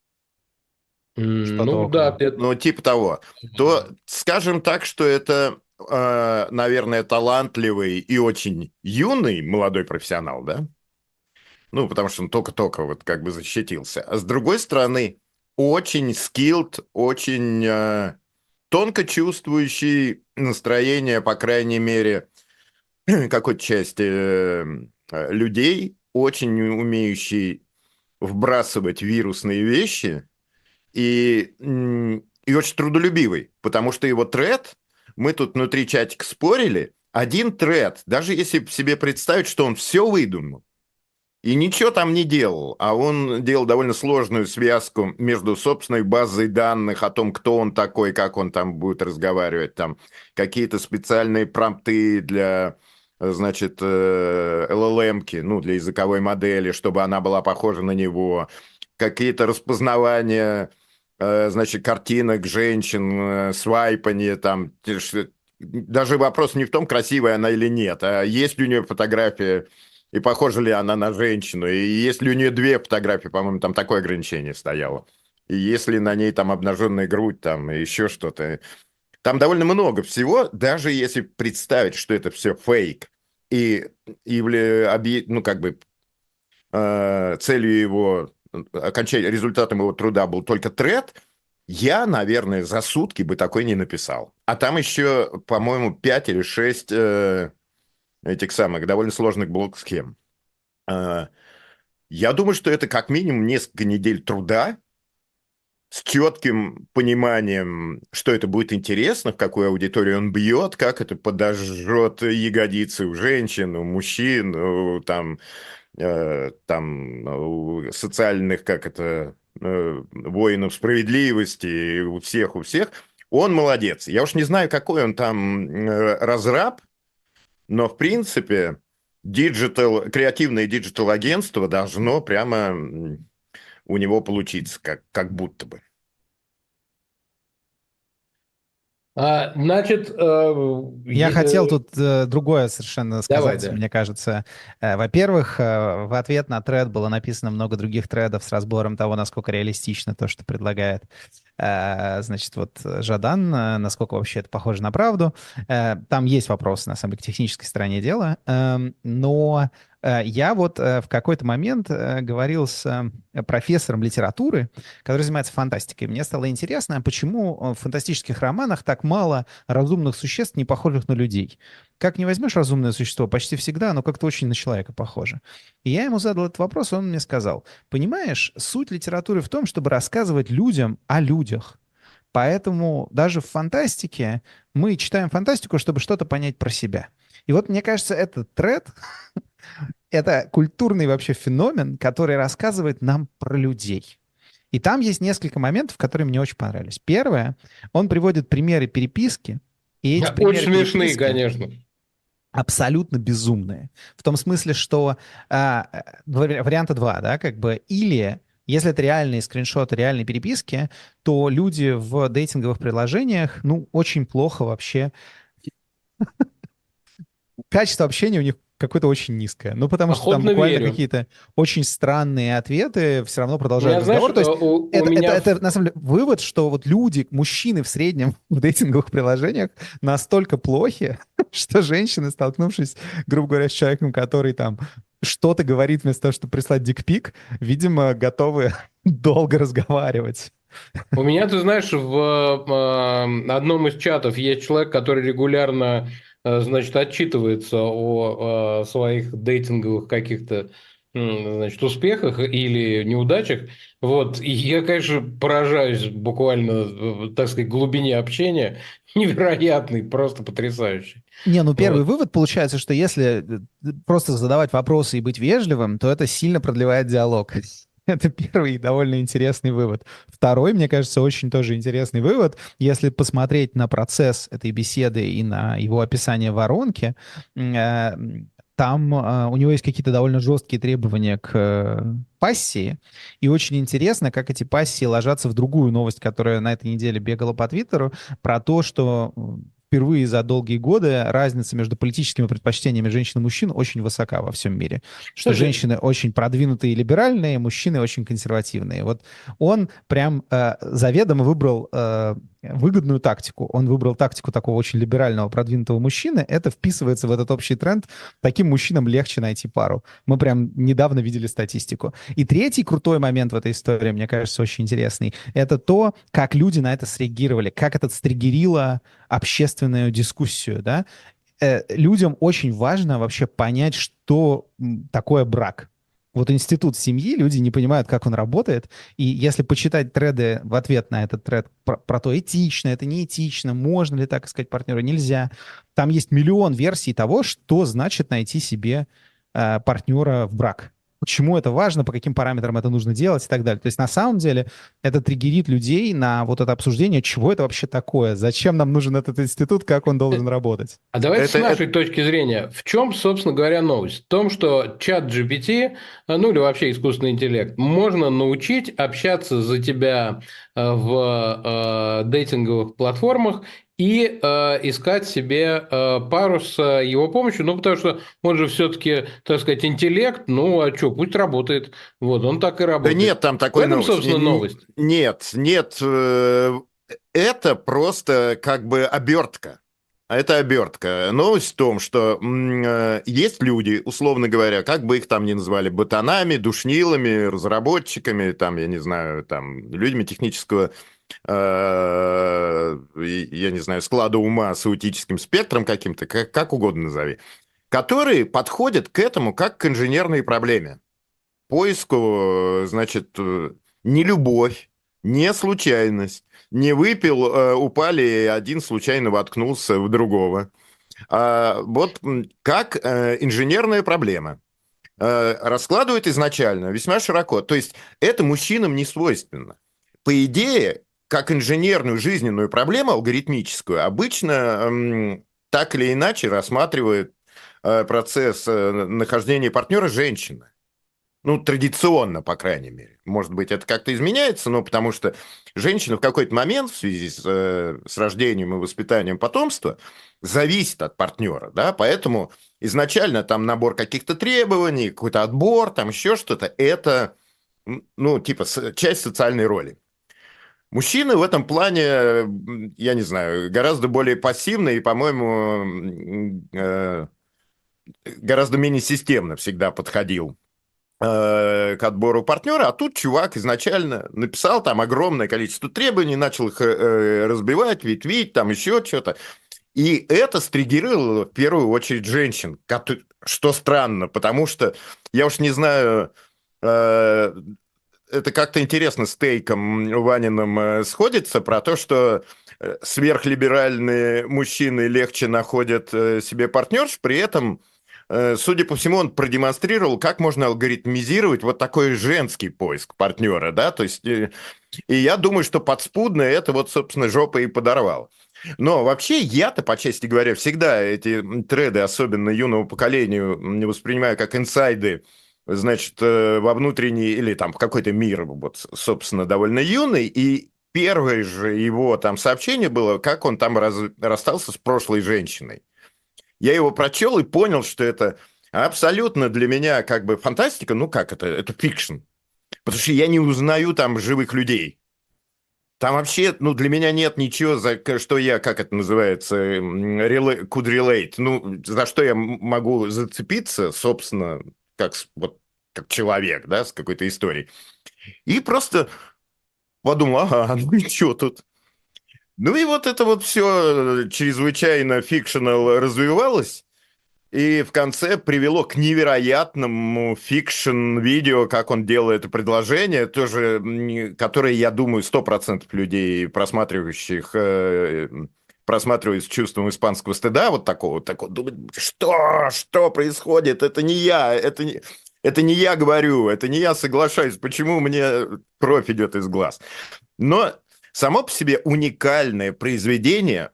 Что-то Ну да, около. где-то. Ну, типа того. То скажем так, что это, наверное, талантливый и очень юный молодой профессионал, да? Ну, потому что он только-только вот как бы защитился. А с другой стороны, очень skilled, очень тонко чувствующий настроение, по крайней мере, какой-то части людей, очень умеющий вбрасывать вирусные вещи и очень трудолюбивый, потому что его тред, мы тут внутри чатика спорили, один тред, даже если себе представить, что он все выдумал, и ничего там не делал, а он делал довольно сложную связку между собственной базой данных о том, кто он такой, как он там будет разговаривать, там какие-то специальные промпты для, значит, LLM-ки, ну, для языковой модели, чтобы она была похожа на него, какие-то распознавания, значит, картинок женщин, свайпание, там, даже вопрос не в том, красивая она или нет, а есть ли у нее фотография и похожа ли она на женщину. И если у нее две фотографии, по-моему, там такое ограничение стояло. И если на ней там обнаженная грудь, там и еще что-то. Там довольно много всего, даже если представить, что это все фейк. Ну, как бы целью его, результатом его труда был только тред, я, наверное, за сутки бы такой не написал. А там еще, по-моему, 5 или 6 этих самых довольно сложных блок-схем. Я думаю, что это как минимум несколько недель труда с четким пониманием, что это будет интересно, в какую аудиторию он бьет, как это подожжет ягодицы у женщин, у мужчин, у социальных, как это, воинов справедливости, у всех, у всех. Он молодец. Я уж не знаю, какой он там разраб, но, в принципе, креативное диджитал-агентство должно прямо у него получиться, как будто бы. Значит, Я хотел тут другое совершенно давай, сказать, да. мне кажется. Во-первых, в ответ на тред было написано много других тредов с разбором того, насколько реалистично то, что предлагает, значит, вот Жадан, насколько вообще это похоже на правду. Там есть вопросы, на самом деле, к технической стороне дела, но я вот в какой-то момент говорил с профессором литературы, который занимается фантастикой. Мне стало интересно, почему в фантастических романах так мало разумных существ, не похожих на людей. Как не возьмешь разумное существо, почти всегда оно как-то очень на человека похоже. И я ему задал этот вопрос, и он мне сказал: понимаешь, суть литературы в том, чтобы рассказывать людям о людях. Поэтому даже в фантастике мы читаем фантастику, чтобы что-то понять про себя. И вот мне кажется, этот тред — это культурный вообще феномен, который рассказывает нам про людей. И там есть несколько моментов, которые мне очень понравились. Первое, он приводит примеры переписки, и эти Очень примеры смешные, переписки конечно. абсолютно безумные. В том смысле, что варианта два, да, как бы, или если это реальные скриншоты реальной переписки, то люди в дейтинговых приложениях, ну, очень плохо вообще. Качество общения у них какое-то очень низкое. Ну, потому что там Охотно буквально верю. какие-то очень странные ответы все равно У продолжают меня, знаешь, разговор. То есть у это, это, меня это на самом деле вывод, что вот люди, мужчины в среднем в дейтинговых приложениях настолько плохи, что женщины, столкнувшись, грубо говоря, с человеком, который там что-то говорит вместо того, чтобы прислать дикпик, видимо, готовы долго разговаривать. У меня, ты знаешь, в одном из чатов есть человек, который регулярно, значит, отчитывается о своих дейтинговых каких-то, значит, успехах или неудачах. Вот. И я, конечно, поражаюсь буквально, так сказать, глубине общения. Невероятный, просто потрясающий. Не, ну первый Вот. вывод получается, что если просто задавать вопросы и быть вежливым, то это сильно продлевает диалог. Это первый довольно интересный вывод. Второй, мне кажется, очень тоже интересный вывод. Если посмотреть на процесс этой беседы и на его описание воронки, там у него есть какие-то довольно жесткие требования к пассии. И очень интересно, как эти пассии ложатся в другую новость, которая на этой неделе бегала по Твиттеру, про то, что впервые за долгие годы разница между политическими предпочтениями женщин и мужчин очень высока во всем мире. Что Слушай, женщины очень продвинутые и либеральные, мужчины очень консервативные. Вот он прям заведомо выбрал выгодную тактику. Он выбрал тактику такого очень либерального, продвинутого мужчины. Это вписывается в этот общий тренд. Таким мужчинам легче найти пару. Мы прям недавно видели статистику. И третий крутой момент в этой истории, мне кажется, очень интересный. Это то, как люди на это среагировали, как это стригерило общественную дискуссию, да. Людям очень важно вообще понять, что такое брак. Вот институт семьи, люди не понимают, как он работает. И если почитать треды в ответ на этот тред про то, этично, это не этично, можно ли так искать партнера, нельзя. Там есть миллион версий того, что значит найти себе партнера в брак. Почему это важно, по каким параметрам это нужно делать и так далее. То есть на самом деле это триггерит людей на вот это обсуждение, чего это вообще такое, зачем нам нужен этот институт, как он должен работать. а давайте с Это нашей точки зрения. В чем, собственно говоря, новость? В том, что чат GPT, ну или вообще искусственный интеллект, можно научить общаться за тебя в дейтинговых платформах и искать себе пару с его помощью. Ну, потому что он же все-таки, так сказать, интеллект. Ну, а что, пусть работает. Вот, он так и Да работает. нет там В такой этом, новости. собственно, новость. Нет, нет. Это просто как бы обертка. Это обертка. Новость в том, что есть люди, условно говоря, как бы их там ни называли, ботанами, душнилами, разработчиками, там, я не знаю, там, людьми технического, я не знаю, склада ума с аутическим спектром каким-то, как угодно назови, которые подходят к этому как к инженерной проблеме. Поиску, значит, не любовь, не случайность, не выпил, упали, один случайно воткнулся в другого. Вот как инженерная проблема. Раскладывают изначально весьма широко. То есть это мужчинам не свойственно. По идее, как инженерную жизненную проблему алгоритмическую обычно так или иначе рассматривают процесс нахождения партнера женщины. Ну, традиционно, по крайней мере. Может быть, это как-то изменяется, но потому что женщина в какой-то момент в связи с рождением и воспитанием потомства зависит от партнера, да, поэтому изначально там набор каких-то требований, какой-то отбор, там еще что-то, это, ну, типа, часть социальной роли. Мужчины в этом плане, я не знаю, гораздо более пассивны и, по-моему, гораздо менее системно всегда подходил к отбору партнера, а тут чувак изначально написал там огромное количество требований, начал их разбивать, ветвить, там еще что-то. И это стриггерировало в первую очередь женщин, что странно, потому что, я уж не знаю, это как-то интересно с Тейком Ваниным сходится про то, что сверхлиберальные мужчины легче находят себе партнерш, при этом, судя по всему, он продемонстрировал, как можно алгоритмизировать вот такой женский поиск партнера, да, то есть, и я думаю, что подспудно это вот, собственно, жопа и подорвал. Но вообще я-то, по чести говоря, всегда эти треды, особенно юному поколению, не воспринимаю как инсайды, значит, во внутренний или там в какой-то мир, вот, собственно, довольно юный, и первое же его там сообщение было, как он там расстался с прошлой женщиной. Я его прочел и понял, что это абсолютно для меня как бы фантастика, ну как это фикшн, потому что я не узнаю там живых людей. Там вообще, ну, для меня нет ничего, за что я, как это называется, could relate, ну, за что я могу зацепиться, собственно, вот, как человек, да, с какой-то историей. И просто подумал, ага, ну и что тут? Ну и вот это вот все чрезвычайно фикшенал развивалось, и в конце привело к невероятному фикшн-видео, как он делает это предложение, тоже, которое, я думаю, 100% людей, просматривают с чувством испанского стыда, вот такого, думают, что происходит, это не я, это не я говорю, это не я соглашаюсь, почему мне кровь идет из глаз. Но само по себе уникальное произведение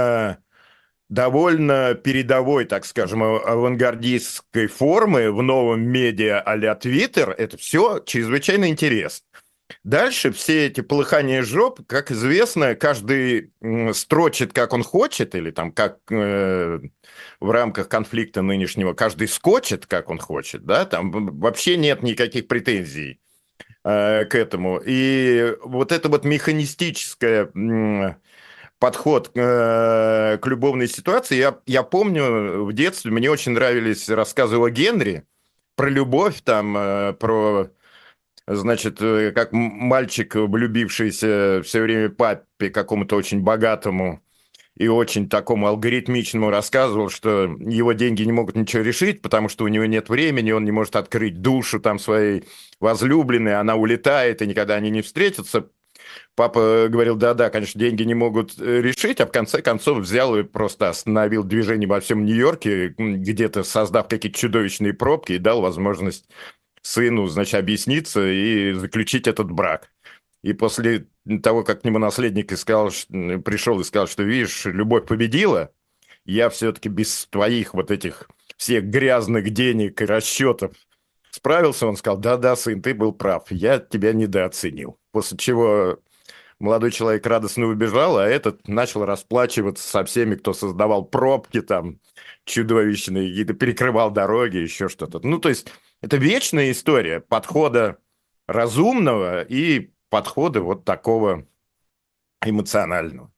довольно передовой, так скажем, авангардистской формы в новом медиа а-ля Твиттер, это все чрезвычайно интересно. Дальше все эти полыхания жоп, как известно, каждый строчит, как он хочет, или там как в рамках конфликта нынешнего, каждый скочит, как он хочет, да, там вообще нет никаких претензий к этому. И вот это вот механистическое подход к любовной ситуации. Я помню в детстве, мне очень нравились рассказы о Генри про любовь, там, про, значит, как мальчик, влюбившийся все время папе какому-то очень богатому и очень такому алгоритмичному, рассказывал, что его деньги не могут ничего решить, потому что у него нет времени, он не может открыть душу там своей возлюбленной, она улетает, и никогда они не встретятся. Папа говорил, да-да, конечно, деньги не могут решить, а в конце концов взял и просто остановил движение во всем Нью-Йорке, где-то создав какие-то чудовищные пробки и дал возможность сыну, значит, объясниться и заключить этот брак. И после того, как к нему наследник пришел и сказал, что, видишь, любовь победила, я все-таки без твоих вот этих всех грязных денег и расчетов справился, он сказал, да-да, сын, ты был прав, я тебя недооценил. После чего молодой человек радостно убежал, а этот начал расплачиваться со всеми, кто создавал пробки там чудовищные, какие-то перекрывал дороги, еще что-то. Ну, то есть это вечная история подхода разумного и подхода вот такого эмоционального.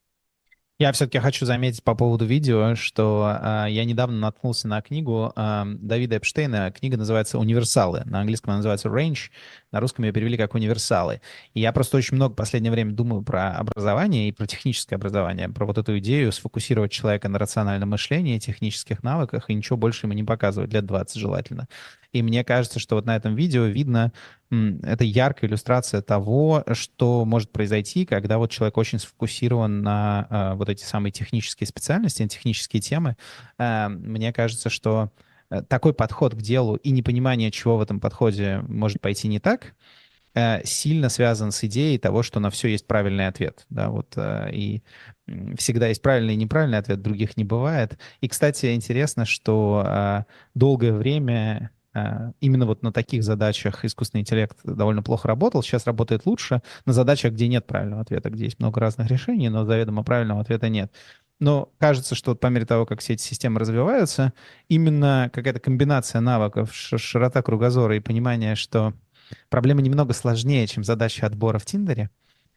Я все-таки хочу заметить по поводу видео, что я недавно наткнулся на книгу Давида Эпштейна. Книга называется «Универсалы». На английском она называется «Range», на русском ее перевели как «Универсалы». И я просто очень много в последнее время думаю про образование и про техническое образование, про вот эту идею сфокусировать человека на рациональном мышлении, технических навыках и ничего больше ему не показывать, лет 20 желательно. И мне кажется, что вот на этом видео видно, это яркая иллюстрация того, что может произойти, когда вот человек очень сфокусирован на вот эти самые технические специальности, на технические темы. Мне кажется, что такой подход к делу и непонимание, чего в этом подходе может пойти не так, сильно связан с идеей того, что на все есть правильный ответ. Да, вот, и всегда есть правильный и неправильный ответ, других не бывает. И, кстати, интересно, что долгое время именно вот на таких задачах искусственный интеллект довольно плохо работал, сейчас работает лучше на задачах, где нет правильного ответа, где есть много разных решений, но заведомо правильного ответа нет. Но кажется, что по мере того, как все эти системы развиваются, именно какая-то комбинация навыков, широта кругозора и понимание, что проблема немного сложнее, чем задача отбора в Тиндере,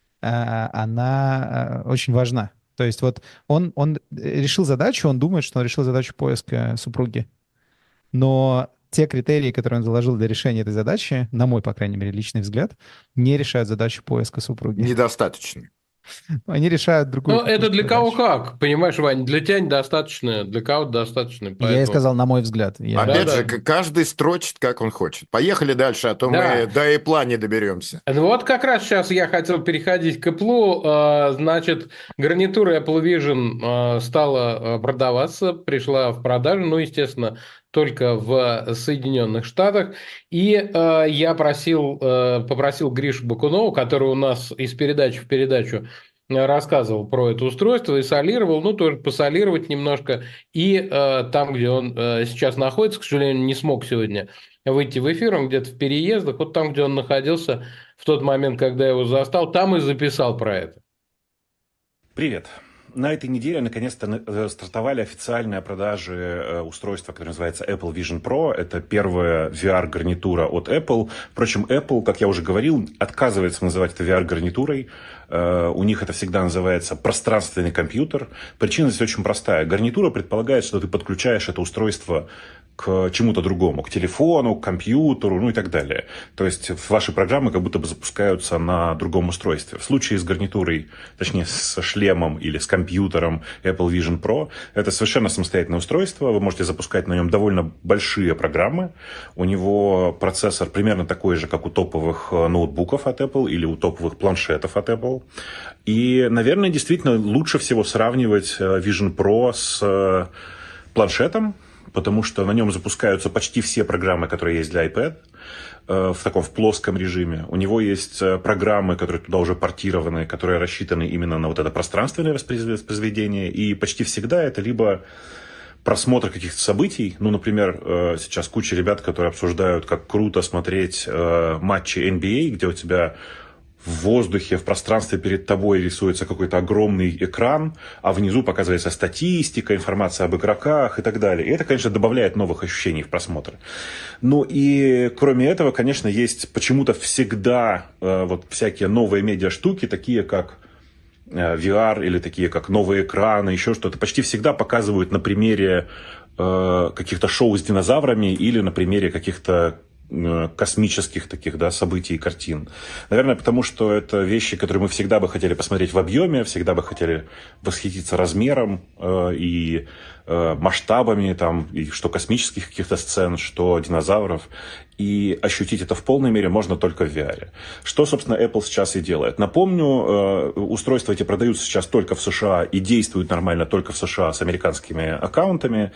она очень важна. То есть вот он решил задачу, он думает, что он решил задачу поиска супруги. Но те критерии, которые он заложил для решения этой задачи, на мой, по крайней мере, личный взгляд, не решают задачу поиска супруги. Недостаточно. Они решают другую. Ну, это для задачу. кого как, понимаешь, Вань, для тебя недостаточно, для кого-то достаточно. Поэтому... Я и сказал, на мой взгляд. Опять же, каждый строчит, как он хочет. Поехали дальше, а то мы до Apple не доберемся. Ну вот как раз сейчас я хотел переходить к Apple. Значит, гарнитура Apple Vision стала продаваться, пришла в продажу, ну, естественно, только в Соединенных Штатах. И я попросил Гришу Бакунова, который у нас из передачи в передачу рассказывал про это устройство и солировал, ну, тоже посолировать немножко. И там, где он сейчас находится, к сожалению, не смог сегодня выйти в эфир, он где-то в переездах, вот там, где он находился в тот момент, когда я его застал, там и записал про это. Привет. На этой неделе наконец-то стартовали официальные продажи устройства, которое называется Apple Vision Pro. Это первая VR-гарнитура от Apple. Впрочем, Apple, как я уже говорил, отказывается называть это VR-гарнитурой. У них это всегда называется пространственный компьютер. Причина здесь очень простая. Гарнитура предполагает, что ты подключаешь это устройство к чему-то другому, к телефону, к компьютеру, ну и так далее. То есть ваши программы как будто бы запускаются на другом устройстве. В случае с гарнитурой, точнее со шлемом или с компьютером Apple Vision Pro, это совершенно самостоятельное устройство. Вы можете запускать на нем довольно большие программы. У него процессор примерно такой же, как у топовых ноутбуков от Apple или у топовых планшетов от Apple. И, наверное, действительно лучше всего сравнивать Vision Pro с планшетом, потому что на нем запускаются почти все программы, которые есть для iPad, в плоском режиме. У него есть программы, которые туда уже портированы, которые рассчитаны именно на вот это пространственное воспроизведение, и почти всегда это либо просмотр каких-то событий, ну, например, сейчас куча ребят, которые обсуждают, как круто смотреть матчи NBA, где у тебя в воздухе, в пространстве перед тобой рисуется какой-то огромный экран, а внизу показывается статистика, информация об игроках и так далее. И это, конечно, добавляет новых ощущений в просмотр. Ну и кроме этого, конечно, есть почему-то всегда вот всякие новые медиа-штуки, такие как VR или такие как новые экраны, еще что-то. Почти всегда показывают на примере каких-то шоу с динозаврами или на примере каких-то космических таких, да, событий и картин. Наверное, потому что это вещи, которые мы всегда бы хотели посмотреть в объеме, всегда бы хотели восхититься размером и масштабами, там, и что космических каких-то сцен, что динозавров. И ощутить это в полной мере можно только в VR. Что, собственно, Apple сейчас и делает. Напомню, устройства эти продаются сейчас только в США и действуют нормально только в США с американскими аккаунтами.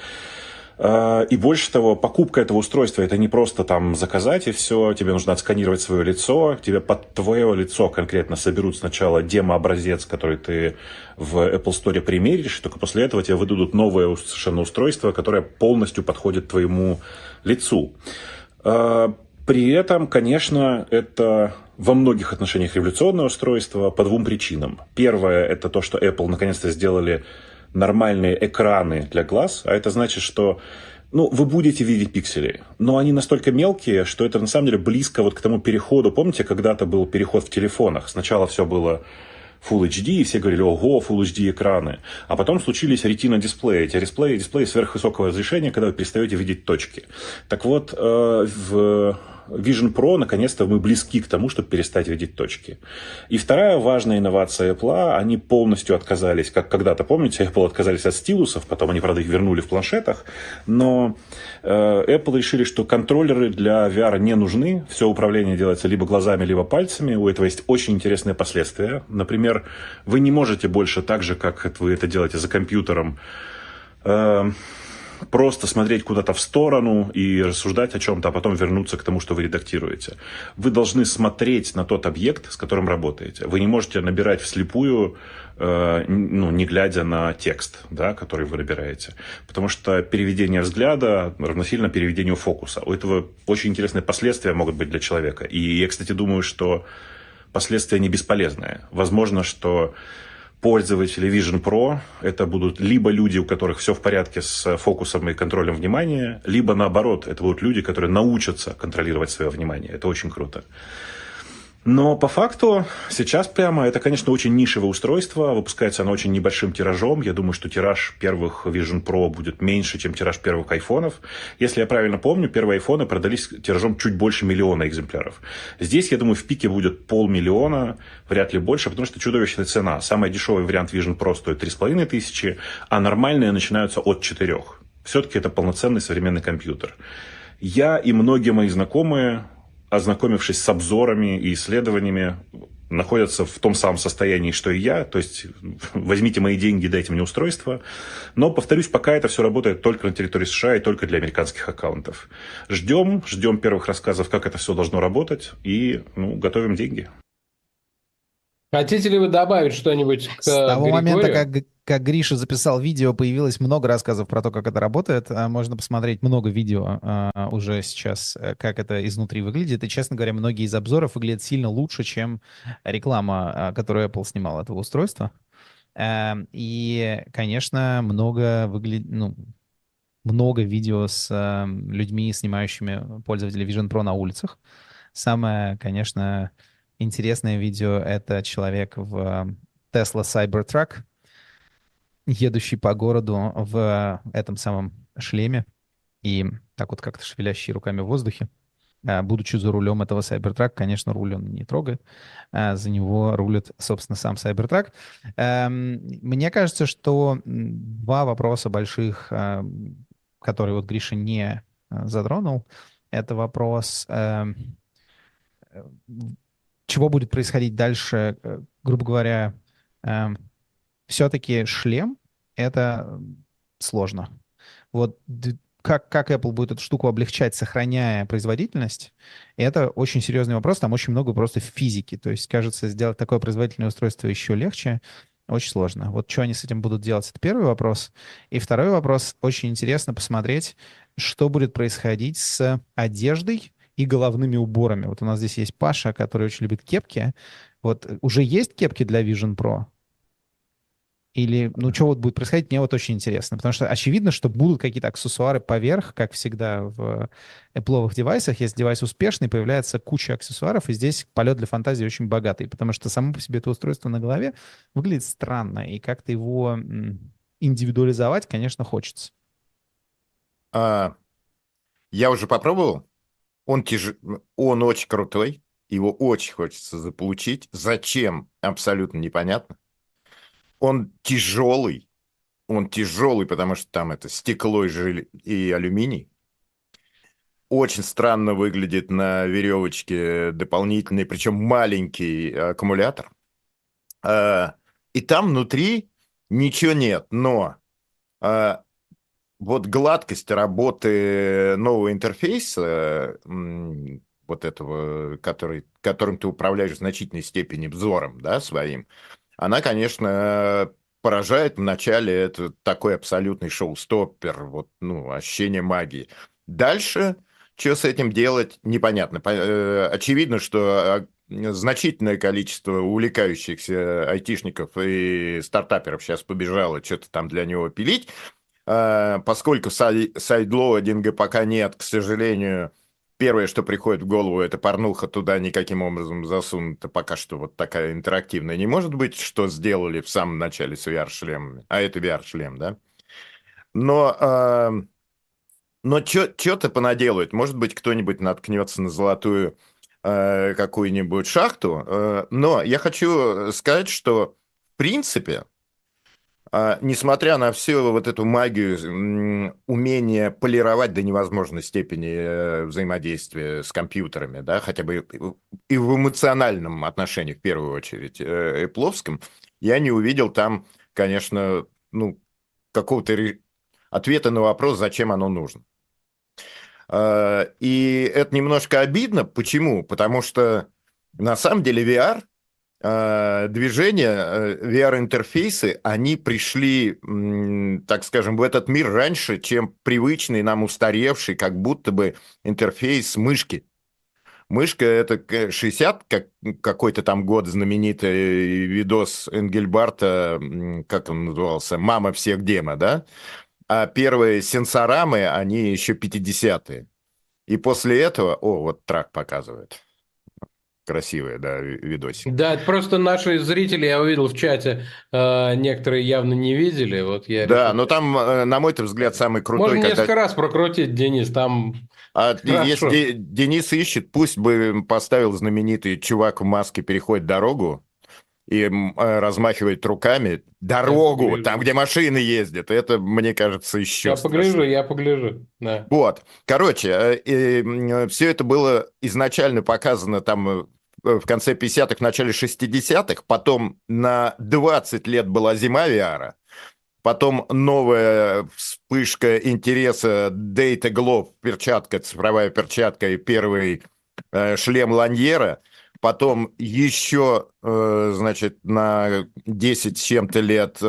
И больше того, покупка этого устройства — это не просто там заказать и все, тебе нужно отсканировать свое лицо, тебе под твое лицо конкретно соберут сначала демо-образец, который ты в Apple Store примеришь, и только после этого тебе выдадут новое совершенно устройство, которое полностью подходит твоему лицу. При этом, конечно, это во многих отношениях революционное устройство по двум причинам. Первое — это то, что Apple наконец-то сделали нормальные экраны для глаз, а это значит, что вы будете видеть пиксели, но они настолько мелкие, что это на самом деле близко вот к тому переходу. Помните, когда-то был переход в телефонах? Сначала все было Full HD, и все говорили: ого, Full HD экраны. А потом случились Retina-дисплеи. Эти дисплеи сверхвысокого разрешения, когда вы перестаете видеть точки. Так вот, в Vision Pro наконец-то мы близки к тому, чтобы перестать видеть точки. И вторая важная инновация Apple, они полностью отказались, как когда-то, помните, Apple отказались от стилусов, потом они, правда, их вернули в планшетах, но Apple решили, что контроллеры для VR не нужны, все управление делается либо глазами, либо пальцами, у этого есть очень интересные последствия. Например, вы не можете больше так же, как вы это делаете за компьютером, просто смотреть куда-то в сторону и рассуждать о чем-то, а потом вернуться к тому, что вы редактируете. Вы должны смотреть на тот объект, с которым работаете. Вы не можете набирать вслепую, не глядя на текст, да, который вы набираете. Потому что переведение взгляда равносильно переведению фокуса. У этого очень интересные последствия могут быть для человека. И я, кстати, думаю, что последствия не бесполезные. Возможно, что пользователи Vision Pro это будут либо люди, у которых все в порядке с фокусом и контролем внимания, либо наоборот, это будут люди, которые научатся контролировать свое внимание. Это очень круто. Но по факту сейчас прямо это, конечно, очень нишевое устройство. Выпускается оно очень небольшим тиражом. Я думаю, что тираж первых Vision Pro будет меньше, чем тираж первых айфонов. Если я правильно помню, первые айфоны продались тиражом чуть больше 1 миллиона экземпляров. Здесь, я думаю, в пике будет 500 000, вряд ли больше, потому что чудовищная цена. Самый дешевый вариант Vision Pro стоит 3500, а нормальные начинаются от 4. Все-таки это полноценный современный компьютер. Я и многие мои знакомые, ознакомившись с обзорами и исследованиями, находятся в том самом состоянии, что и я. То есть возьмите мои деньги, дайте мне устройство. Но, повторюсь, пока это все работает только на территории США и только для американских аккаунтов. Ждем первых рассказов, как это все должно работать, и готовим деньги. Хотите ли вы добавить что-нибудь к С того момента, Григорию? как Гриша записал видео, появилось много рассказов про то, как это работает. Можно посмотреть много видео уже сейчас, как это изнутри выглядит. И, честно говоря, многие из обзоров выглядят сильно лучше, чем реклама, которую Apple снимал этого устройства. И, конечно, много видео с людьми, снимающими пользователей Vision Pro на улицах. Самое, конечно, интересное видео — это человек в Tesla Cybertruck, едущий по городу в этом самом шлеме и так вот как-то шевелящий руками в воздухе. Будучи за рулем этого Cybertruck, конечно, руль он не трогает, за него рулит, собственно, сам Cybertruck. Мне кажется, что два вопроса больших, которые вот Гриша не затронул, это вопрос, чего будет происходить дальше, грубо говоря, все-таки шлем — это сложно. Вот как Apple будет эту штуку облегчать, сохраняя производительность, это очень серьезный вопрос. Там очень много просто физики. То есть, кажется, сделать такое производительное устройство еще легче очень сложно. Вот что они с этим будут делать, это первый вопрос. И второй вопрос. Очень интересно посмотреть, что будет происходить с одеждой и головными уборами. Вот у нас здесь есть Паша, который очень любит кепки. Вот уже есть кепки для Vision Pro? Или, что вот будет происходить, мне вот очень интересно. Потому что очевидно, что будут какие-то аксессуары поверх, как всегда в Apple девайсах. Если девайс успешный, появляется куча аксессуаров, и здесь полет для фантазии очень богатый, потому что само по себе это устройство на голове выглядит странно, и как-то его индивидуализовать, конечно, хочется. Я уже попробовал. Он очень крутой. Его очень хочется заполучить. Зачем? Абсолютно непонятно. Он тяжелый, потому что там это стекло и алюминий. Очень странно выглядит на веревочке дополнительный, причем маленький аккумулятор. И там внутри ничего нет, но вот гладкость работы нового интерфейса, вот этого, которым ты управляешь в значительной степени взором, да, своим, она, конечно, поражает вначале. Это такой абсолютный шоу-стоппер, вот, ощущение магии. Дальше, что с этим делать, непонятно. Очевидно, что значительное количество увлекающихся айтишников и стартаперов сейчас побежало что-то там для него пилить. Поскольку сайдлоадинга пока нет, к сожалению, первое, что приходит в голову, это порнуха туда никаким образом засунута. Пока что вот такая интерактивная не может быть, что сделали в самом начале с VR-шлемами. А это VR-шлем, да? Но что-то понаделают. Может быть, кто-нибудь наткнется на золотую какую-нибудь шахту. Но я хочу сказать, что в принципе, несмотря на всю вот эту магию, умение полировать до невозможной степени взаимодействия с компьютерами, да, хотя бы и в эмоциональном отношении, в первую очередь, эпловском, я не увидел там, конечно, какого-то ответа на вопрос, зачем оно нужно. И это немножко обидно. Почему? Потому что на самом деле VR, движения, VR-интерфейсы, они пришли, так скажем, в этот мир раньше, чем привычный нам устаревший, как будто бы интерфейс мышки. Мышка — это 60, какой-то там год, знаменитый видос Энгельбарта, как он назывался, «Мама всех демо», да? А первые сенсорамы, они еще 50-е. И после этого... О, вот трак показывает. Красивые, да, видосик. Да, это просто наши зрители, я увидел в чате, некоторые явно не видели. Вот я Да, решил. но там, на мой взгляд, самый крутой... Можно несколько раз прокрутить, Денис, там Если хорошо. Денис ищет, пусть бы поставил знаменитый чувак в маске переходит дорогу и размахивает руками. Дорогу, там, где машины ездят. Это, мне кажется, еще страшнее. Я погляжу, да. Вот, короче, все это было изначально показано там в конце 50-х, в начале 60-х, потом на 20 лет была зима VR, потом новая вспышка интереса Data Glove, перчатка, цифровая перчатка и первый шлем Ланьера, потом еще, значит, на 10 с чем-то лет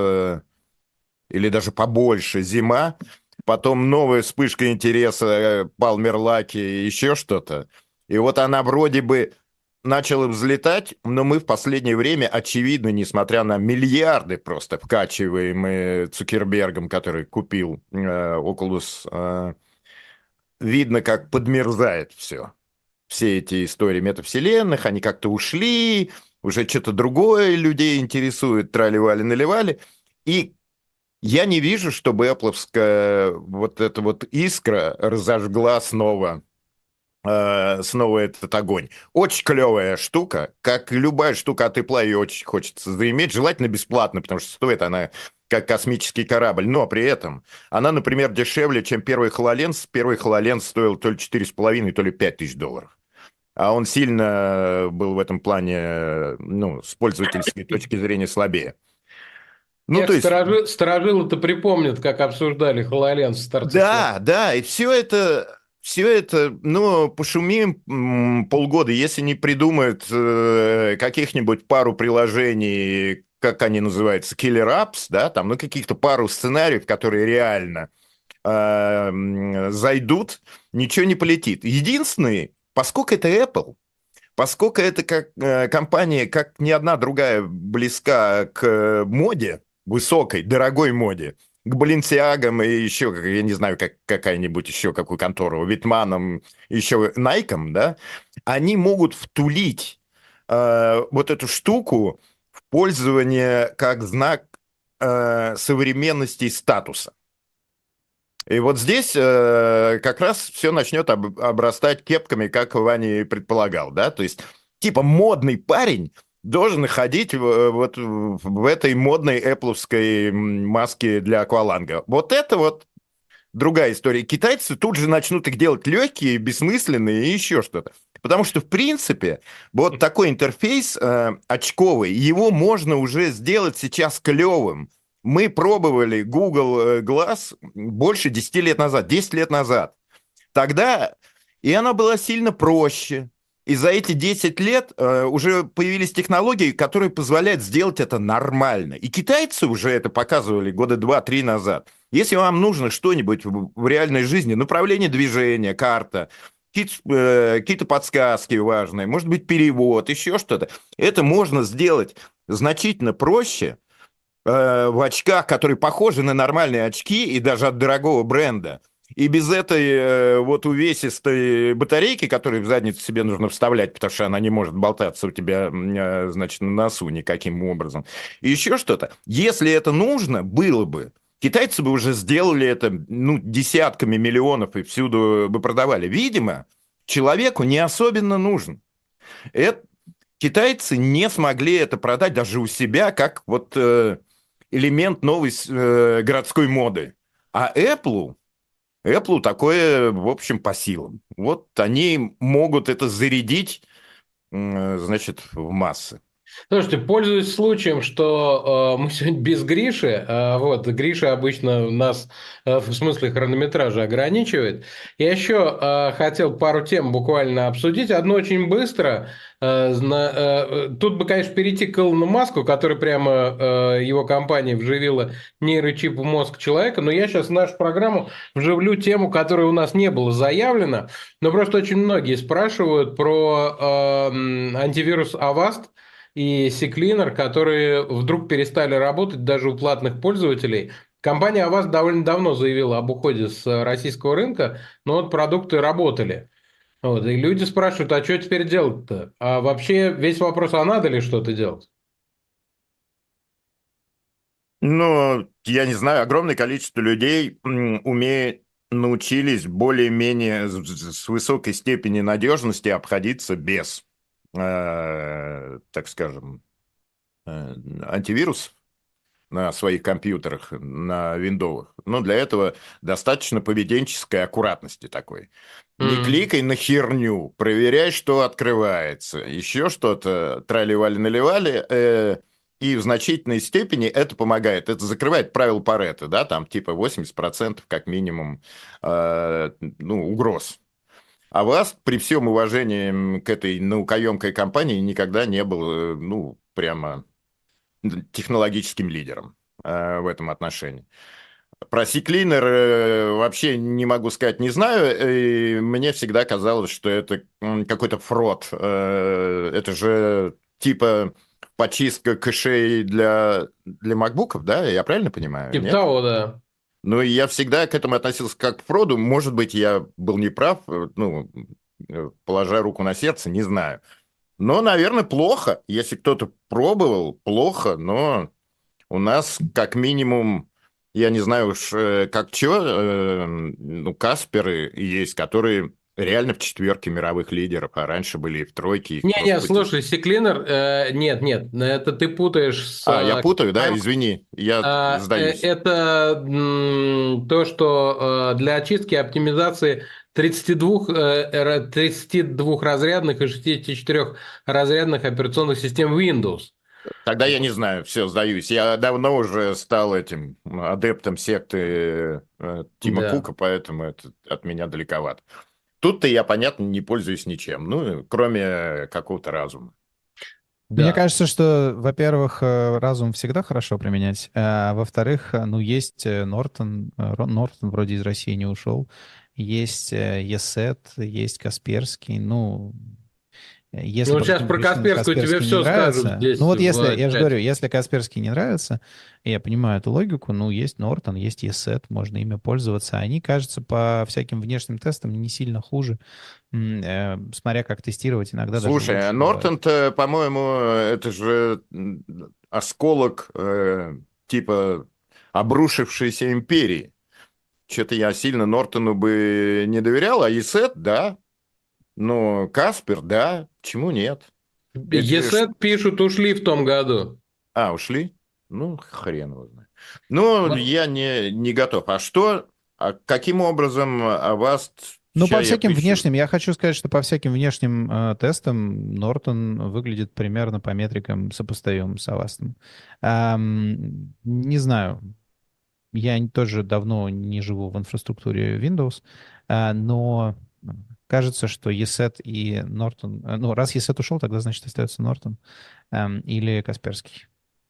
или даже побольше зима, потом новая вспышка интереса Palmer Luckey и еще что-то. И вот она вроде бы начала взлетать, но мы в последнее время, очевидно, несмотря на миллиарды просто вкачиваемые Цукербергом, который купил Oculus, видно, как подмерзает все. Все эти истории метавселенных, они как-то ушли, уже что-то другое людей интересует, трали-вали-наливали. И я не вижу, чтобы Apple-овская вот эта вот искра разожгла снова этот огонь. Очень клевая штука, как и любая штука от Apple, ее очень хочется заиметь, желательно бесплатно, потому что стоит она как космический корабль, но при этом она, например, дешевле, чем первый HoloLens. Первый HoloLens стоил то ли 4,5, то ли 5 тысяч долларов. А он сильно был в этом плане, ну, с пользовательской точки зрения слабее. Ну, то есть... Старожилы-то припомнят, как обсуждали HoloLens в старте. Да, и все это, ну, пошумим полгода, если не придумают каких-нибудь пару приложений, как они называются, killer apps, да, там, ну, каких-то пару сценариев, которые реально зайдут, ничего не полетит. Единственный, поскольку это Apple, поскольку это как компания, как ни одна другая близка к моде, высокой, дорогой моде, к Баленсиагам и еще, я не знаю, как какая-нибудь еще какую контору, Витманам, еще Найкам, да, они могут втулить вот эту штуку в пользование как знак современности и статуса. И вот здесь как раз все начнет обрастать кепками, как Ваня и предполагал, да, то есть типа модный парень должен ходить вот в этой модной эппловской маске для акваланга. Вот это вот другая история. Китайцы тут же начнут их делать легкие, бессмысленные и еще что-то. Потому что, в принципе, вот такой интерфейс очковый, его можно уже сделать сейчас клевым. Мы пробовали Google Glass больше 10 лет назад, 10 лет назад. Тогда и она была сильно проще. И за эти 10 лет уже появились технологии, которые позволяют сделать это нормально. И китайцы уже это показывали года 2-3 назад. Если вам нужно что-нибудь в реальной жизни, направление движения, карта, какие-то подсказки важные, может быть, перевод, еще что-то, это можно сделать значительно проще в очках, которые похожи на нормальные очки и даже от дорогого бренда. И без этой вот увесистой батарейки, которую в задницу себе нужно вставлять, потому что она не может болтаться у тебя, значит, на носу никаким образом. И еще что-то. Если это нужно было бы, китайцы бы уже сделали это, ну, десятками миллионов и всюду бы продавали. Видимо, человеку не особенно нужен. Китайцы не смогли это продать даже у себя как вот элемент новой городской моды. А Apple такое, в общем, по силам. Вот они могут это зарядить, значит, в массы. Слушайте, пользуясь случаем, что мы сегодня без Гриши, вот, Гриша обычно нас в смысле хронометража ограничивает, я еще хотел пару тем буквально обсудить. Одно очень быстро. Тут бы, конечно, перейти к Илону Маску, который прямо его компания вживила нейрочип в мозг человека, но я сейчас в нашу программу вживлю тему, которая у нас не была заявлена, но просто очень многие спрашивают про антивирус Avast и CCleaner, которые вдруг перестали работать даже у платных пользователей. Компания Avast довольно давно заявила об уходе с российского рынка, но вот продукты работали. Вот, и люди спрашивают, а что теперь делать-то? А вообще весь вопрос, а надо ли что-то делать? Ну, я не знаю, огромное количество людей научились более-менее с высокой степенью надежности обходиться без, так скажем, антивирусов на своих компьютерах, на виндовых. Но для этого достаточно поведенческой аккуратности такой. Не кликай на херню, проверяй, что открывается. Еще что-то трали-вали-наливали, и в значительной степени это помогает. Это закрывает правило Паретто, да, там типа 80% как минимум угроз. А вас, при всем уважении к этой наукоемкой компании, никогда не был, прямо технологическим лидером в этом отношении. Про CCleaner вообще не могу сказать, не знаю. И мне всегда казалось, что это какой-то фрод. Это же типа почистка кэшей для MacBook'ов, да? Я правильно понимаю? Типа Нет? того, да. Ну, и я всегда к этому относился как к фроду. Может быть, я был неправ, положа руку на сердце, не знаю. Но, наверное, плохо. Если кто-то пробовал, плохо, но у нас как минимум, я не знаю уж как что, Касперы есть, которые реально в четверке мировых лидеров, а раньше были и в тройке. Их Не-не, просто слушай, CCleaner, нет, это ты путаешь с... я путаю, да, извини, я сдаюсь. Это то, что для очистки и оптимизации 32-разрядных и 64-разрядных операционных систем Windows. Тогда я не знаю, все, сдаюсь. Я давно уже стал этим адептом секты Тима Да. Кука, поэтому это от меня далековато. Тут-то я, понятно, не пользуюсь ничем, кроме какого-то разума. Мне Да. кажется, что, во-первых, разум всегда хорошо применять, а во-вторых, есть Нортон, Нортон вроде из России не ушел, есть ESET, есть Касперский, если Ну, по сейчас каким-то про причинам Касперскую тебе Касперский не все скажут нравится, здесь если, в я же говорю, чате. если Касперский не нравится, я понимаю эту логику, есть Нортон, есть ESET, можно ими пользоваться, они, кажется, по всяким внешним тестам не сильно хуже, смотря как тестировать, иногда даже Слушай, лучше бывает. Нортон-то, по-моему, это же осколок типа обрушившейся империи. Что-то я сильно Нортону бы не доверял, а ESET, да, но Каспер, да, почему нет? ESET пишут, ушли в том году. Ушли? Ну, хрен его знает. Ну, Вот. я не готов. Каким образом вас... По Сейчас я всяким поищу. внешним, я хочу сказать, что по всяким внешним тестам Нортон выглядит примерно по метрикам сопоставимым с Avast. Не знаю, я тоже давно не живу в инфраструктуре Windows, но кажется, что ESET и Нортон... раз ESET ушел, тогда, значит, остается Нортон или Касперский.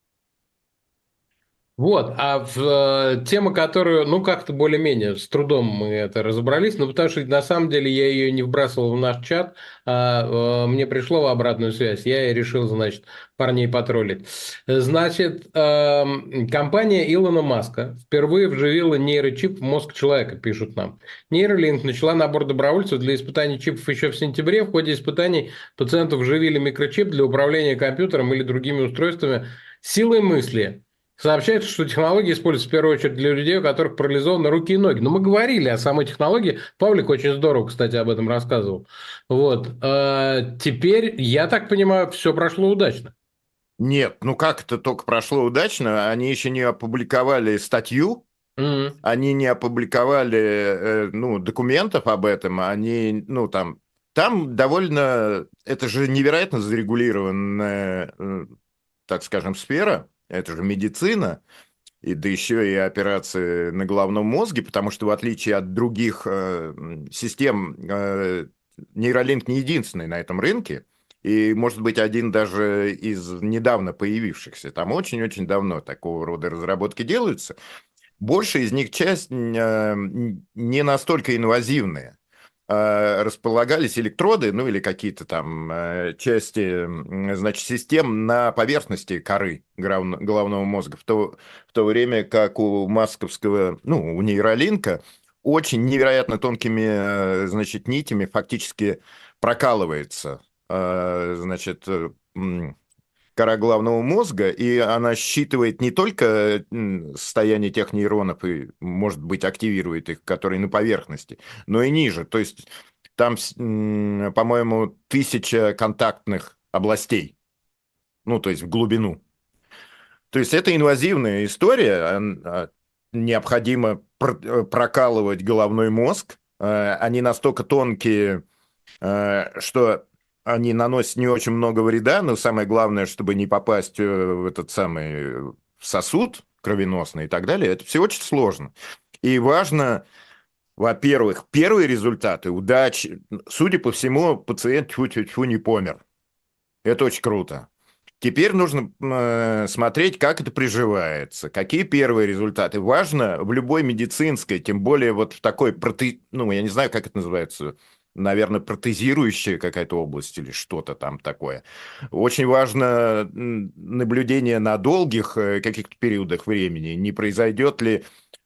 Вот, тема, которую, как-то более-менее с трудом мы это разобрались, потому что на самом деле я ее не вбрасывал в наш чат, мне пришло в обратную связь, я и решил, значит, парней потроллить. Значит, компания Илона Маска впервые вживила нейрочип в мозг человека, пишут нам. Нейролинк начала набор добровольцев для испытаний чипов еще в сентябре. В ходе испытаний пациенту вживили микрочип для управления компьютером или другими устройствами силой мысли. Сообщается, что технология используется в первую очередь для людей, у которых парализованы руки и ноги. Но мы говорили о самой технологии. Павлик очень здорово, кстати, об этом рассказывал. Вот. Теперь, я так понимаю, все прошло удачно. Нет, как это только прошло удачно, они еще не опубликовали статью, они не опубликовали документов об этом, они, там там довольно... Это же невероятно зарегулированная, так скажем, сфера. Это же медицина. И да еще и операции на головном мозге, потому что в отличие от других систем, нейролинк не единственный на этом рынке, и, может быть, один даже из недавно появившихся. Там очень-очень давно такого рода разработки делаются. Большая из них часть не настолько инвазивная. Располагались электроды, ну или какие-то там части, значит, систем на поверхности коры головного мозга, в то время как у масковского, ну, у нейролинка очень невероятно тонкими, значит, нитями фактически прокалывается, значит, кора головного мозга, и она считывает не только состояние тех нейронов и, может быть, активирует их, которые на поверхности, но и ниже. То есть там, по-моему, 1000 контактных областей, ну, то есть в глубину. То есть это инвазивная история, необходимо прокалывать головной мозг, они настолько тонкие, что... Они наносят не очень много вреда, но самое главное, чтобы не попасть в этот самый сосуд кровеносный и так далее, это все очень сложно. И важно, во-первых, первые результаты, удачи. Судя по всему, пациент тьфу-тьфу-тьфу не помер. Это очень круто. Теперь нужно смотреть, как это приживается, какие первые результаты. Важно в любой медицинской, тем более вот в такой, ну, я не знаю, как это называется, наверное, протезирующая какая-то область или что-то там такое. Очень важно наблюдение на долгих каких-то периодах времени. Не произойдет ли,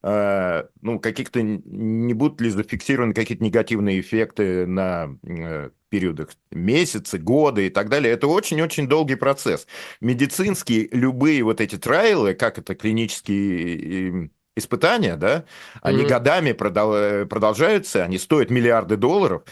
ну, каких-то, не будут ли зафиксированы какие-то негативные эффекты на периодах, месяцы, годы и так далее. Это очень-очень долгий процесс. Медицинские любые вот эти трайлы, как это клинические испытания, да, они годами продолжаются, они стоят миллиарды долларов.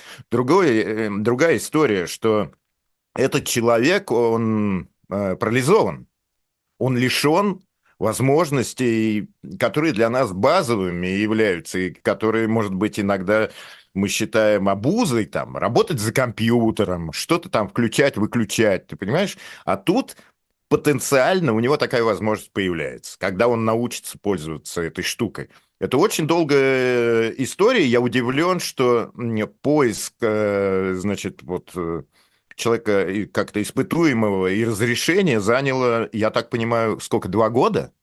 Другая история, что этот человек, он парализован, он лишен возможностей, которые для нас базовыми являются, и которые, может быть, иногда мы считаем обузой, там, работать за компьютером, что-то там включать, выключать, ты понимаешь? А тут потенциально у него такая возможность появляется, когда он научится пользоваться этой штукой. Это очень долгая история. Я удивлен, что поиск, значит, вот человека как-то испытуемого и разрешение заняло, я так понимаю, сколько, 2 года?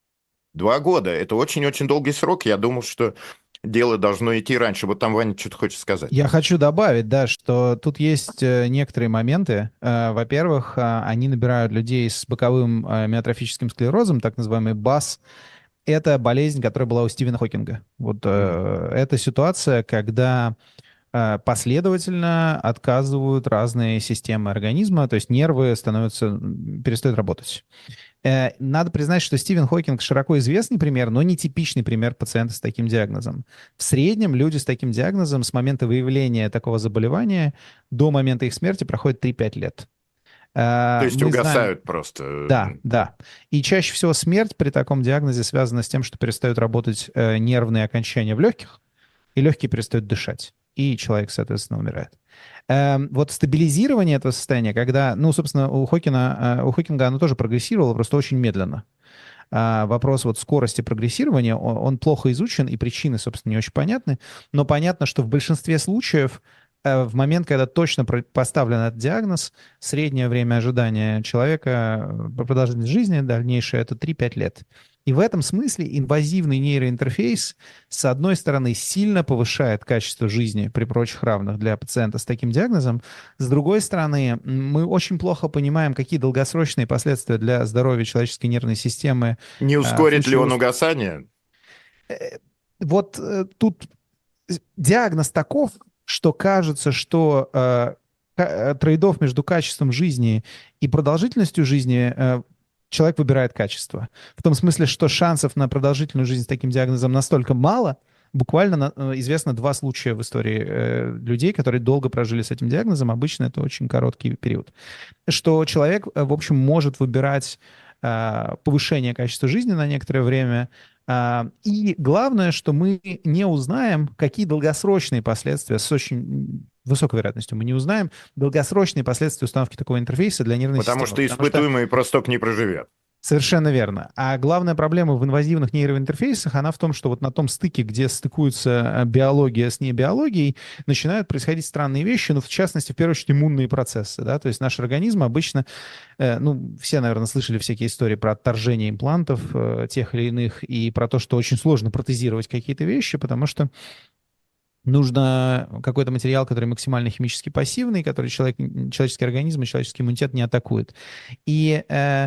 2 года. Это очень-очень долгий срок. Я думал, что дело должно идти раньше. Вот там Ваня что-то хочет сказать. Я хочу добавить, да, что тут есть некоторые моменты. Во-первых, они набирают людей с боковым миотрофическим склерозом, так называемый БАС. Это болезнь, которая была у Стивена Хокинга. Вот это ситуация, когда последовательно отказывают разные системы организма, то есть нервы перестают работать. Надо признать, что Стивен Хокинг широко известный пример, но не типичный пример пациента с таким диагнозом. В среднем люди с таким диагнозом с момента выявления такого заболевания до момента их смерти проходит 3-5 лет. То есть угасают просто. Да, да. И чаще всего смерть при таком диагнозе связана с тем, что перестают работать нервные окончания в легких, и легкие перестают дышать, и человек, соответственно, умирает. Вот стабилизирование этого состояния, когда, ну, собственно, у Хокинга оно тоже прогрессировало, просто очень медленно. Вопрос вот скорости прогрессирования, он плохо изучен, и причины, собственно, не очень понятны, но понятно, что в большинстве случаев в момент, когда точно поставлен этот диагноз, среднее время ожидания человека по продолжительности жизни дальнейшее — это 3-5 лет. И в этом смысле инвазивный нейроинтерфейс, с одной стороны, сильно повышает качество жизни при прочих равных для пациента с таким диагнозом. С другой стороны, мы очень плохо понимаем, какие долгосрочные последствия для здоровья человеческой нервной системы. Не ускорит ли он угасание? Вот тут диагноз таков, что кажется, что трейд-офф между качеством жизни и продолжительностью жизни человек выбирает качество. В том смысле, что шансов на продолжительную жизнь с таким диагнозом настолько мало. Буквально известно 2 случая в истории людей, которые долго прожили с этим диагнозом. Обычно это очень короткий период. Что человек, в общем, может выбирать повышение качества жизни на некоторое время. И главное, что мы не узнаем, какие долгосрочные последствия с очень высокой вероятностью мы не узнаем долгосрочные последствия установки такого интерфейса для нервной Потому системы. что испытуемые просто так не проживет. Совершенно верно. А главная проблема в инвазивных нейроинтерфейсах, она в том, что вот на том стыке, где стыкуются биология с небиологией, начинают происходить странные вещи, ну, в частности, в первую очередь, иммунные процессы, да, то есть наш организм обычно, ну, все, наверное, слышали всякие истории про отторжение имплантов тех или иных и про то, что очень сложно протезировать какие-то вещи, потому что нужно какой-то материал, который максимально химически пассивный, который человеческий организм и человеческий иммунитет не атакует. И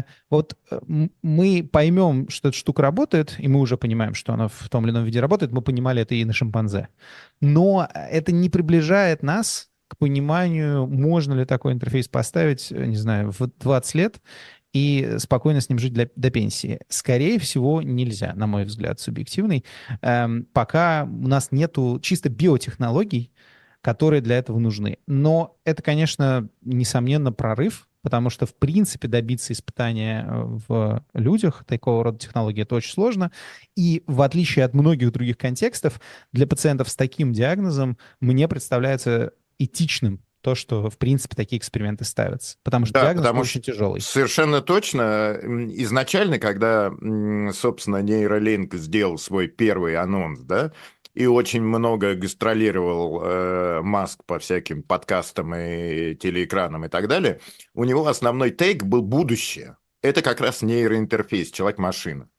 мы поймем, что эта штука работает, и мы уже понимаем, что она в том или ином виде работает, мы понимали это и на шимпанзе. Но это не приближает нас к пониманию, можно ли такой интерфейс поставить, не знаю, в 20 лет, и спокойно с ним жить до пенсии. Скорее всего, нельзя, на мой взгляд, субъективный, пока у нас нету чисто биотехнологий, которые для этого нужны. Но это, конечно, несомненно, прорыв, потому что, в принципе, добиться испытания в людях такого рода технологии — это очень сложно. И в отличие от многих других контекстов, для пациентов с таким диагнозом мне представляется этичным то, что, в принципе, такие эксперименты ставятся. Потому что Да, диагноз потому очень что тяжелый. совершенно точно. Изначально, когда, собственно, Нейролинк сделал свой первый анонс, да, и очень много гастролировал Маск по всяким подкастам и телеэкранам и так далее, у него основной тейк был будущее. Это как раз нейроинтерфейс, человек-машина.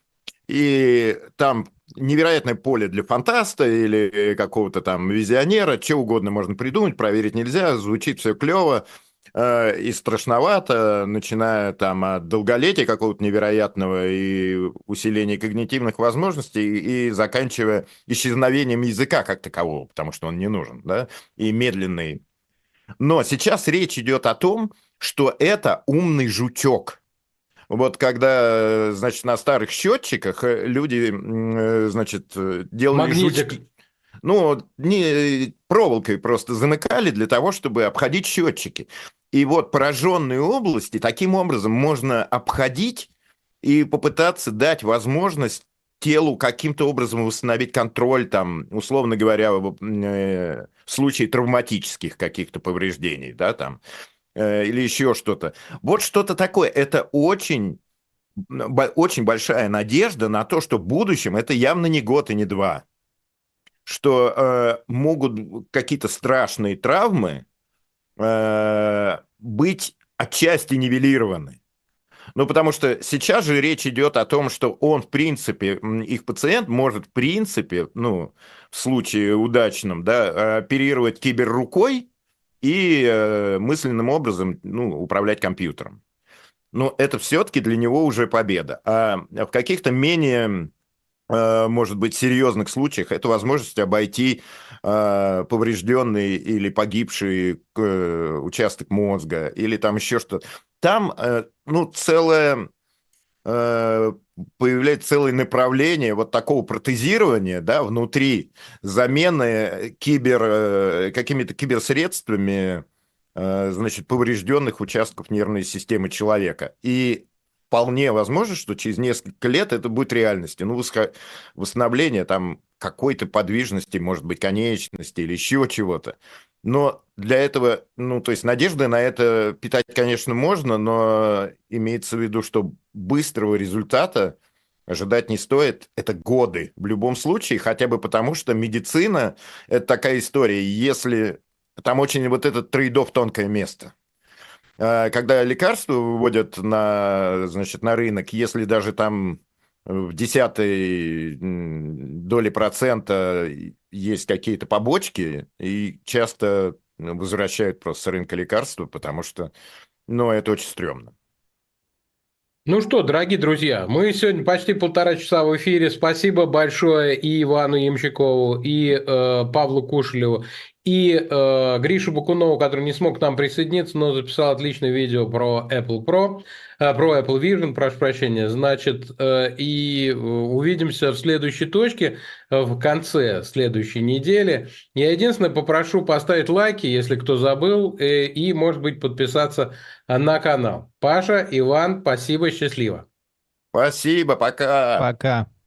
И там невероятное поле для фантаста или какого-то там визионера, что угодно можно придумать, проверить нельзя, звучит все клево и страшновато, начиная там от долголетия какого-то невероятного и усиления когнитивных возможностей и заканчивая исчезновением языка как такового, потому что он не нужен, да, и медленный. Но сейчас речь идет о том, что это умный жучок. Вот когда, значит, на старых счетчиках люди, значит, делали жучки. Ну, не проволокой просто замыкали для того, чтобы обходить счетчики. И вот пораженные области таким образом можно обходить и попытаться дать возможность телу каким-то образом восстановить контроль, там, условно говоря, в случае травматических каких-то повреждений, да, там, или еще что-то. Вот что-то такое. Это очень большая надежда на то, что в будущем, это явно не год и не два, что могут какие-то страшные травмы быть отчасти нивелированы. Ну, потому что сейчас же речь идет о том, что он, в принципе, их пациент может, в принципе, ну, в случае удачном, да, оперировать киберрукой и мысленным образом, ну, управлять компьютером. Но это все-таки для него уже победа. А в каких-то менее, может быть, серьезных случаях это возможность обойти поврежденный или погибший участок мозга, или там еще что-то. Там, ну, появляется целое направление вот такого протезирования, да, внутри, замены какими-то киберсредствами, значит, поврежденных участков нервной системы человека. И вполне возможно, что через несколько лет это будет реальностью. Ну, восстановление там какой-то подвижности, может быть, конечности или еще чего-то. Но для этого, ну, то есть надежды на это питать, конечно, можно, но имеется в виду, что быстрого результата ожидать не стоит. Это годы в любом случае, хотя бы потому, что медицина – это такая история. Если там очень вот этот трейд-офф тонкое место. Когда лекарства выводят значит, на рынок, если даже там в 0,1% есть какие-то побочки, и часто возвращают просто с рынка лекарства, потому что, ну, это очень стрёмно. Ну что, дорогие друзья, мы сегодня почти 1,5 часа в эфире. Спасибо большое и Ивану Ямщикову, и Павлу Кушелеву, и Грише Бакунову, который не смог к нам присоединиться, но записал отличное видео про Apple Vision, прошу прощения. Значит, и увидимся в следующей точке в конце следующей недели. Я единственное попрошу поставить лайки, если кто забыл, и, может быть, подписаться на канал. Паша, Иван, спасибо, счастливо. Спасибо, пока. Пока.